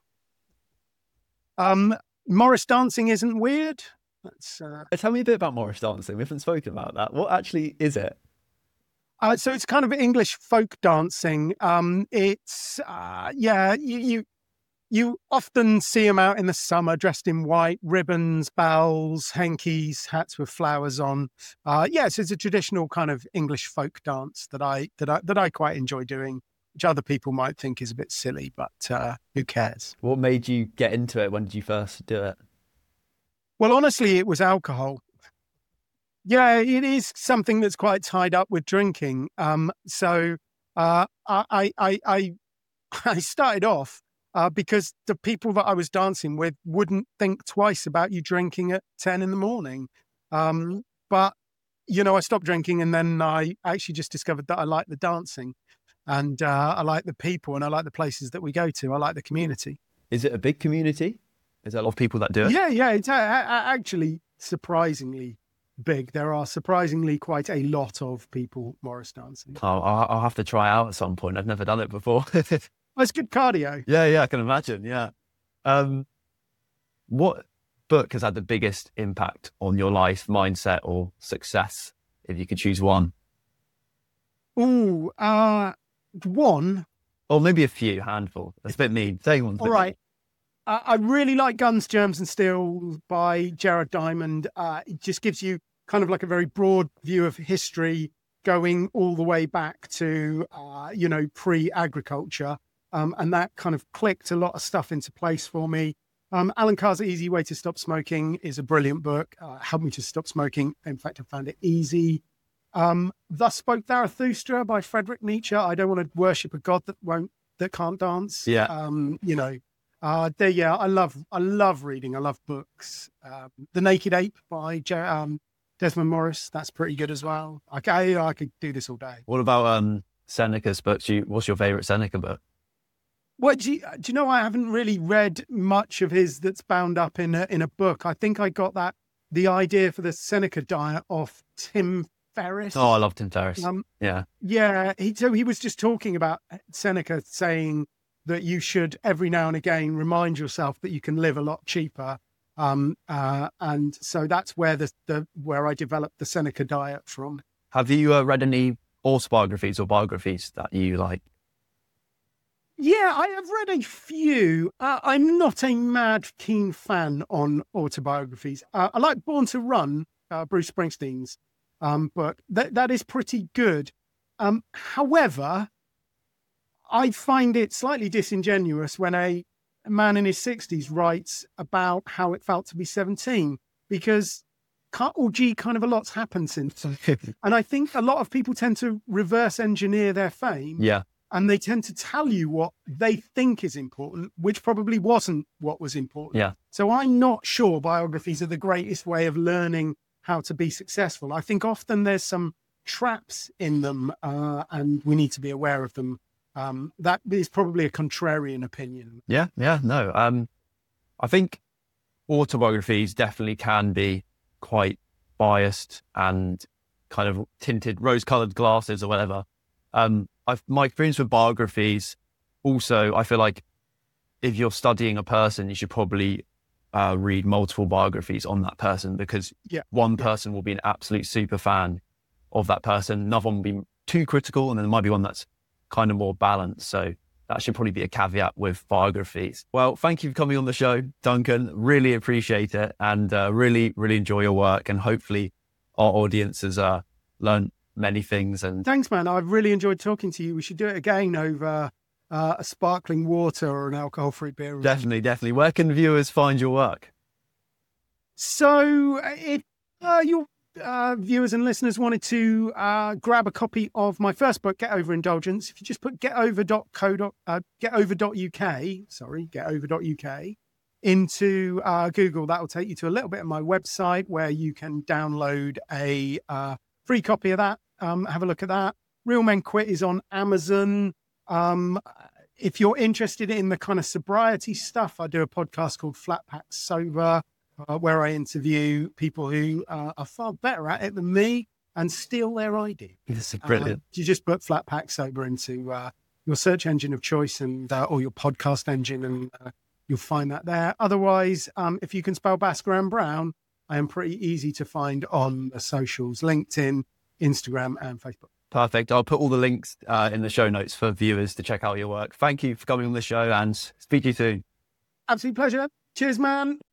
um, Morris dancing isn't weird. That's, uh, Tell me a bit about Morris dancing. We haven't spoken about that. What actually is it? uh, so it's kind of English folk dancing. Um, it's uh, yeah, you, you you often see them out in the summer, dressed in white, ribbons, bells, hankies, hats with flowers on. Uh, yes, it's a traditional kind of English folk dance that I that I that I quite enjoy doing, which other people might think is a bit silly, but uh, who cares? What made you get into it? When did you first do it? Well, honestly, it was alcohol. Yeah, it is something that's quite tied up with drinking. Um, so uh, I, I, I, I started off uh, because the people that I was dancing with wouldn't think twice about you drinking at ten in the morning. Um, but, you know, I stopped drinking and then I actually just discovered that I like the dancing and uh, I like the people and I like the places that we go to. I like the community. Is it a big community? Is there a lot of people that do it? Yeah, yeah, it's uh, actually surprisingly big. There are surprisingly quite a lot of people Morris dancing. Oh, I'll, I'll have to try out at some point. I've never done it before. Well, it's good cardio. Yeah, yeah, I can imagine. Yeah. Um, what book has had the biggest impact on your life, mindset, or success? If you could choose one, Ooh, uh, one. or maybe a few, handful. That's a bit mean. Say one. All right. Uh, I really like Guns, Germs and Steel by Jared Diamond. Uh, it just gives you kind of like a very broad view of history going all the way back to, uh, you know, pre-agriculture. Um, and that kind of clicked a lot of stuff into place for me. Um, Alan Carr's Easy Way to Stop Smoking is a brilliant book. Uh, helped me to stop smoking. In fact, I found it easy. Um, Thus Spoke Zarathustra by Friedrich Nietzsche. I don't want to worship a god that won't, that can't dance. Yeah. Um, you know, uh, there, yeah, I love, I love reading. I love books. Um, The Naked Ape by Je- um, Desmond Morris. That's pretty good as well. I, I, I could do this all day. What about um, Seneca's books? You, what's your favorite Seneca book? Well, do you, do you know, I haven't really read much of his that's bound up in a, in a book. I think I got that, the idea for the Seneca diet off Tim Ferriss. Oh, I love Tim Ferriss. Um, yeah. Yeah. He, so he was just talking about Seneca saying that you should every now and again remind yourself that you can live a lot cheaper. Um, uh, and so that's where the, the, where I developed the Seneca diet from. Have you uh, read any autobiographies or biographies that you like? Yeah, I have read a few. Uh, I'm not a mad keen fan on autobiographies. Uh, I like Born to Run, uh, Bruce Springsteen's um, book. That that is pretty good. Um, however, I find it slightly disingenuous when a, a man in his sixties writes about how it felt to be seventeen, because, oh gee, kind of a lot's happened since. And I think a lot of people tend to reverse engineer their fame. Yeah. And they tend to tell you what they think is important, which probably wasn't what was important. Yeah. So I'm not sure biographies are the greatest way of learning how to be successful. I think often there's some traps in them, uh, and we need to be aware of them. Um, that is probably a contrarian opinion. Yeah. Yeah. No. Um, I think autobiographies definitely can be quite biased and kind of tinted rose-colored glasses or whatever. Um, I've, my experience with biographies, also, I feel like if you're studying a person, you should probably uh, read multiple biographies on that person, because Yeah. one Yeah. person will be an absolute super fan of that person. Another one will be too critical, and then there might be one that's kind of more balanced. So that should probably be a caveat with biographies. Well, thank you for coming on the show, Duncan. Really appreciate it, and uh, really, really enjoy your work. And hopefully our audience has uh, learned many things. And Thanks, man. I've really enjoyed talking to you. We should do it again over uh, a sparkling water or an alcohol-free beer. definitely, definitely. Where can viewers find your work? So if uh, your uh, viewers and listeners wanted to uh, grab a copy of my first book, Get Over Indulgence, if you just put getover dot co, uh, getover dot U K, sorry, getover dot U K into uh, Google, that will take you to a little bit of my website where you can download a uh, free copy of that. Um, have a look at that. Real Men Quit is on Amazon. Um, if you're interested in the kind of sobriety stuff, I do a podcast called Flat Pack Sober, uh, where I interview people who uh, are far better at it than me and steal their idea. This is brilliant. Uh, you just put Flat Pack Sober into uh, your search engine of choice and uh, or your podcast engine, and uh, you'll find that there. Otherwise, um, if you can spell Basker and Brown, I am pretty easy to find on the socials, LinkedIn, Instagram, and Facebook. Perfect. I'll put all the links uh, in the show notes for viewers to check out your work. Thank you for coming on the show, and speak to you soon. Absolute pleasure. Cheers, man.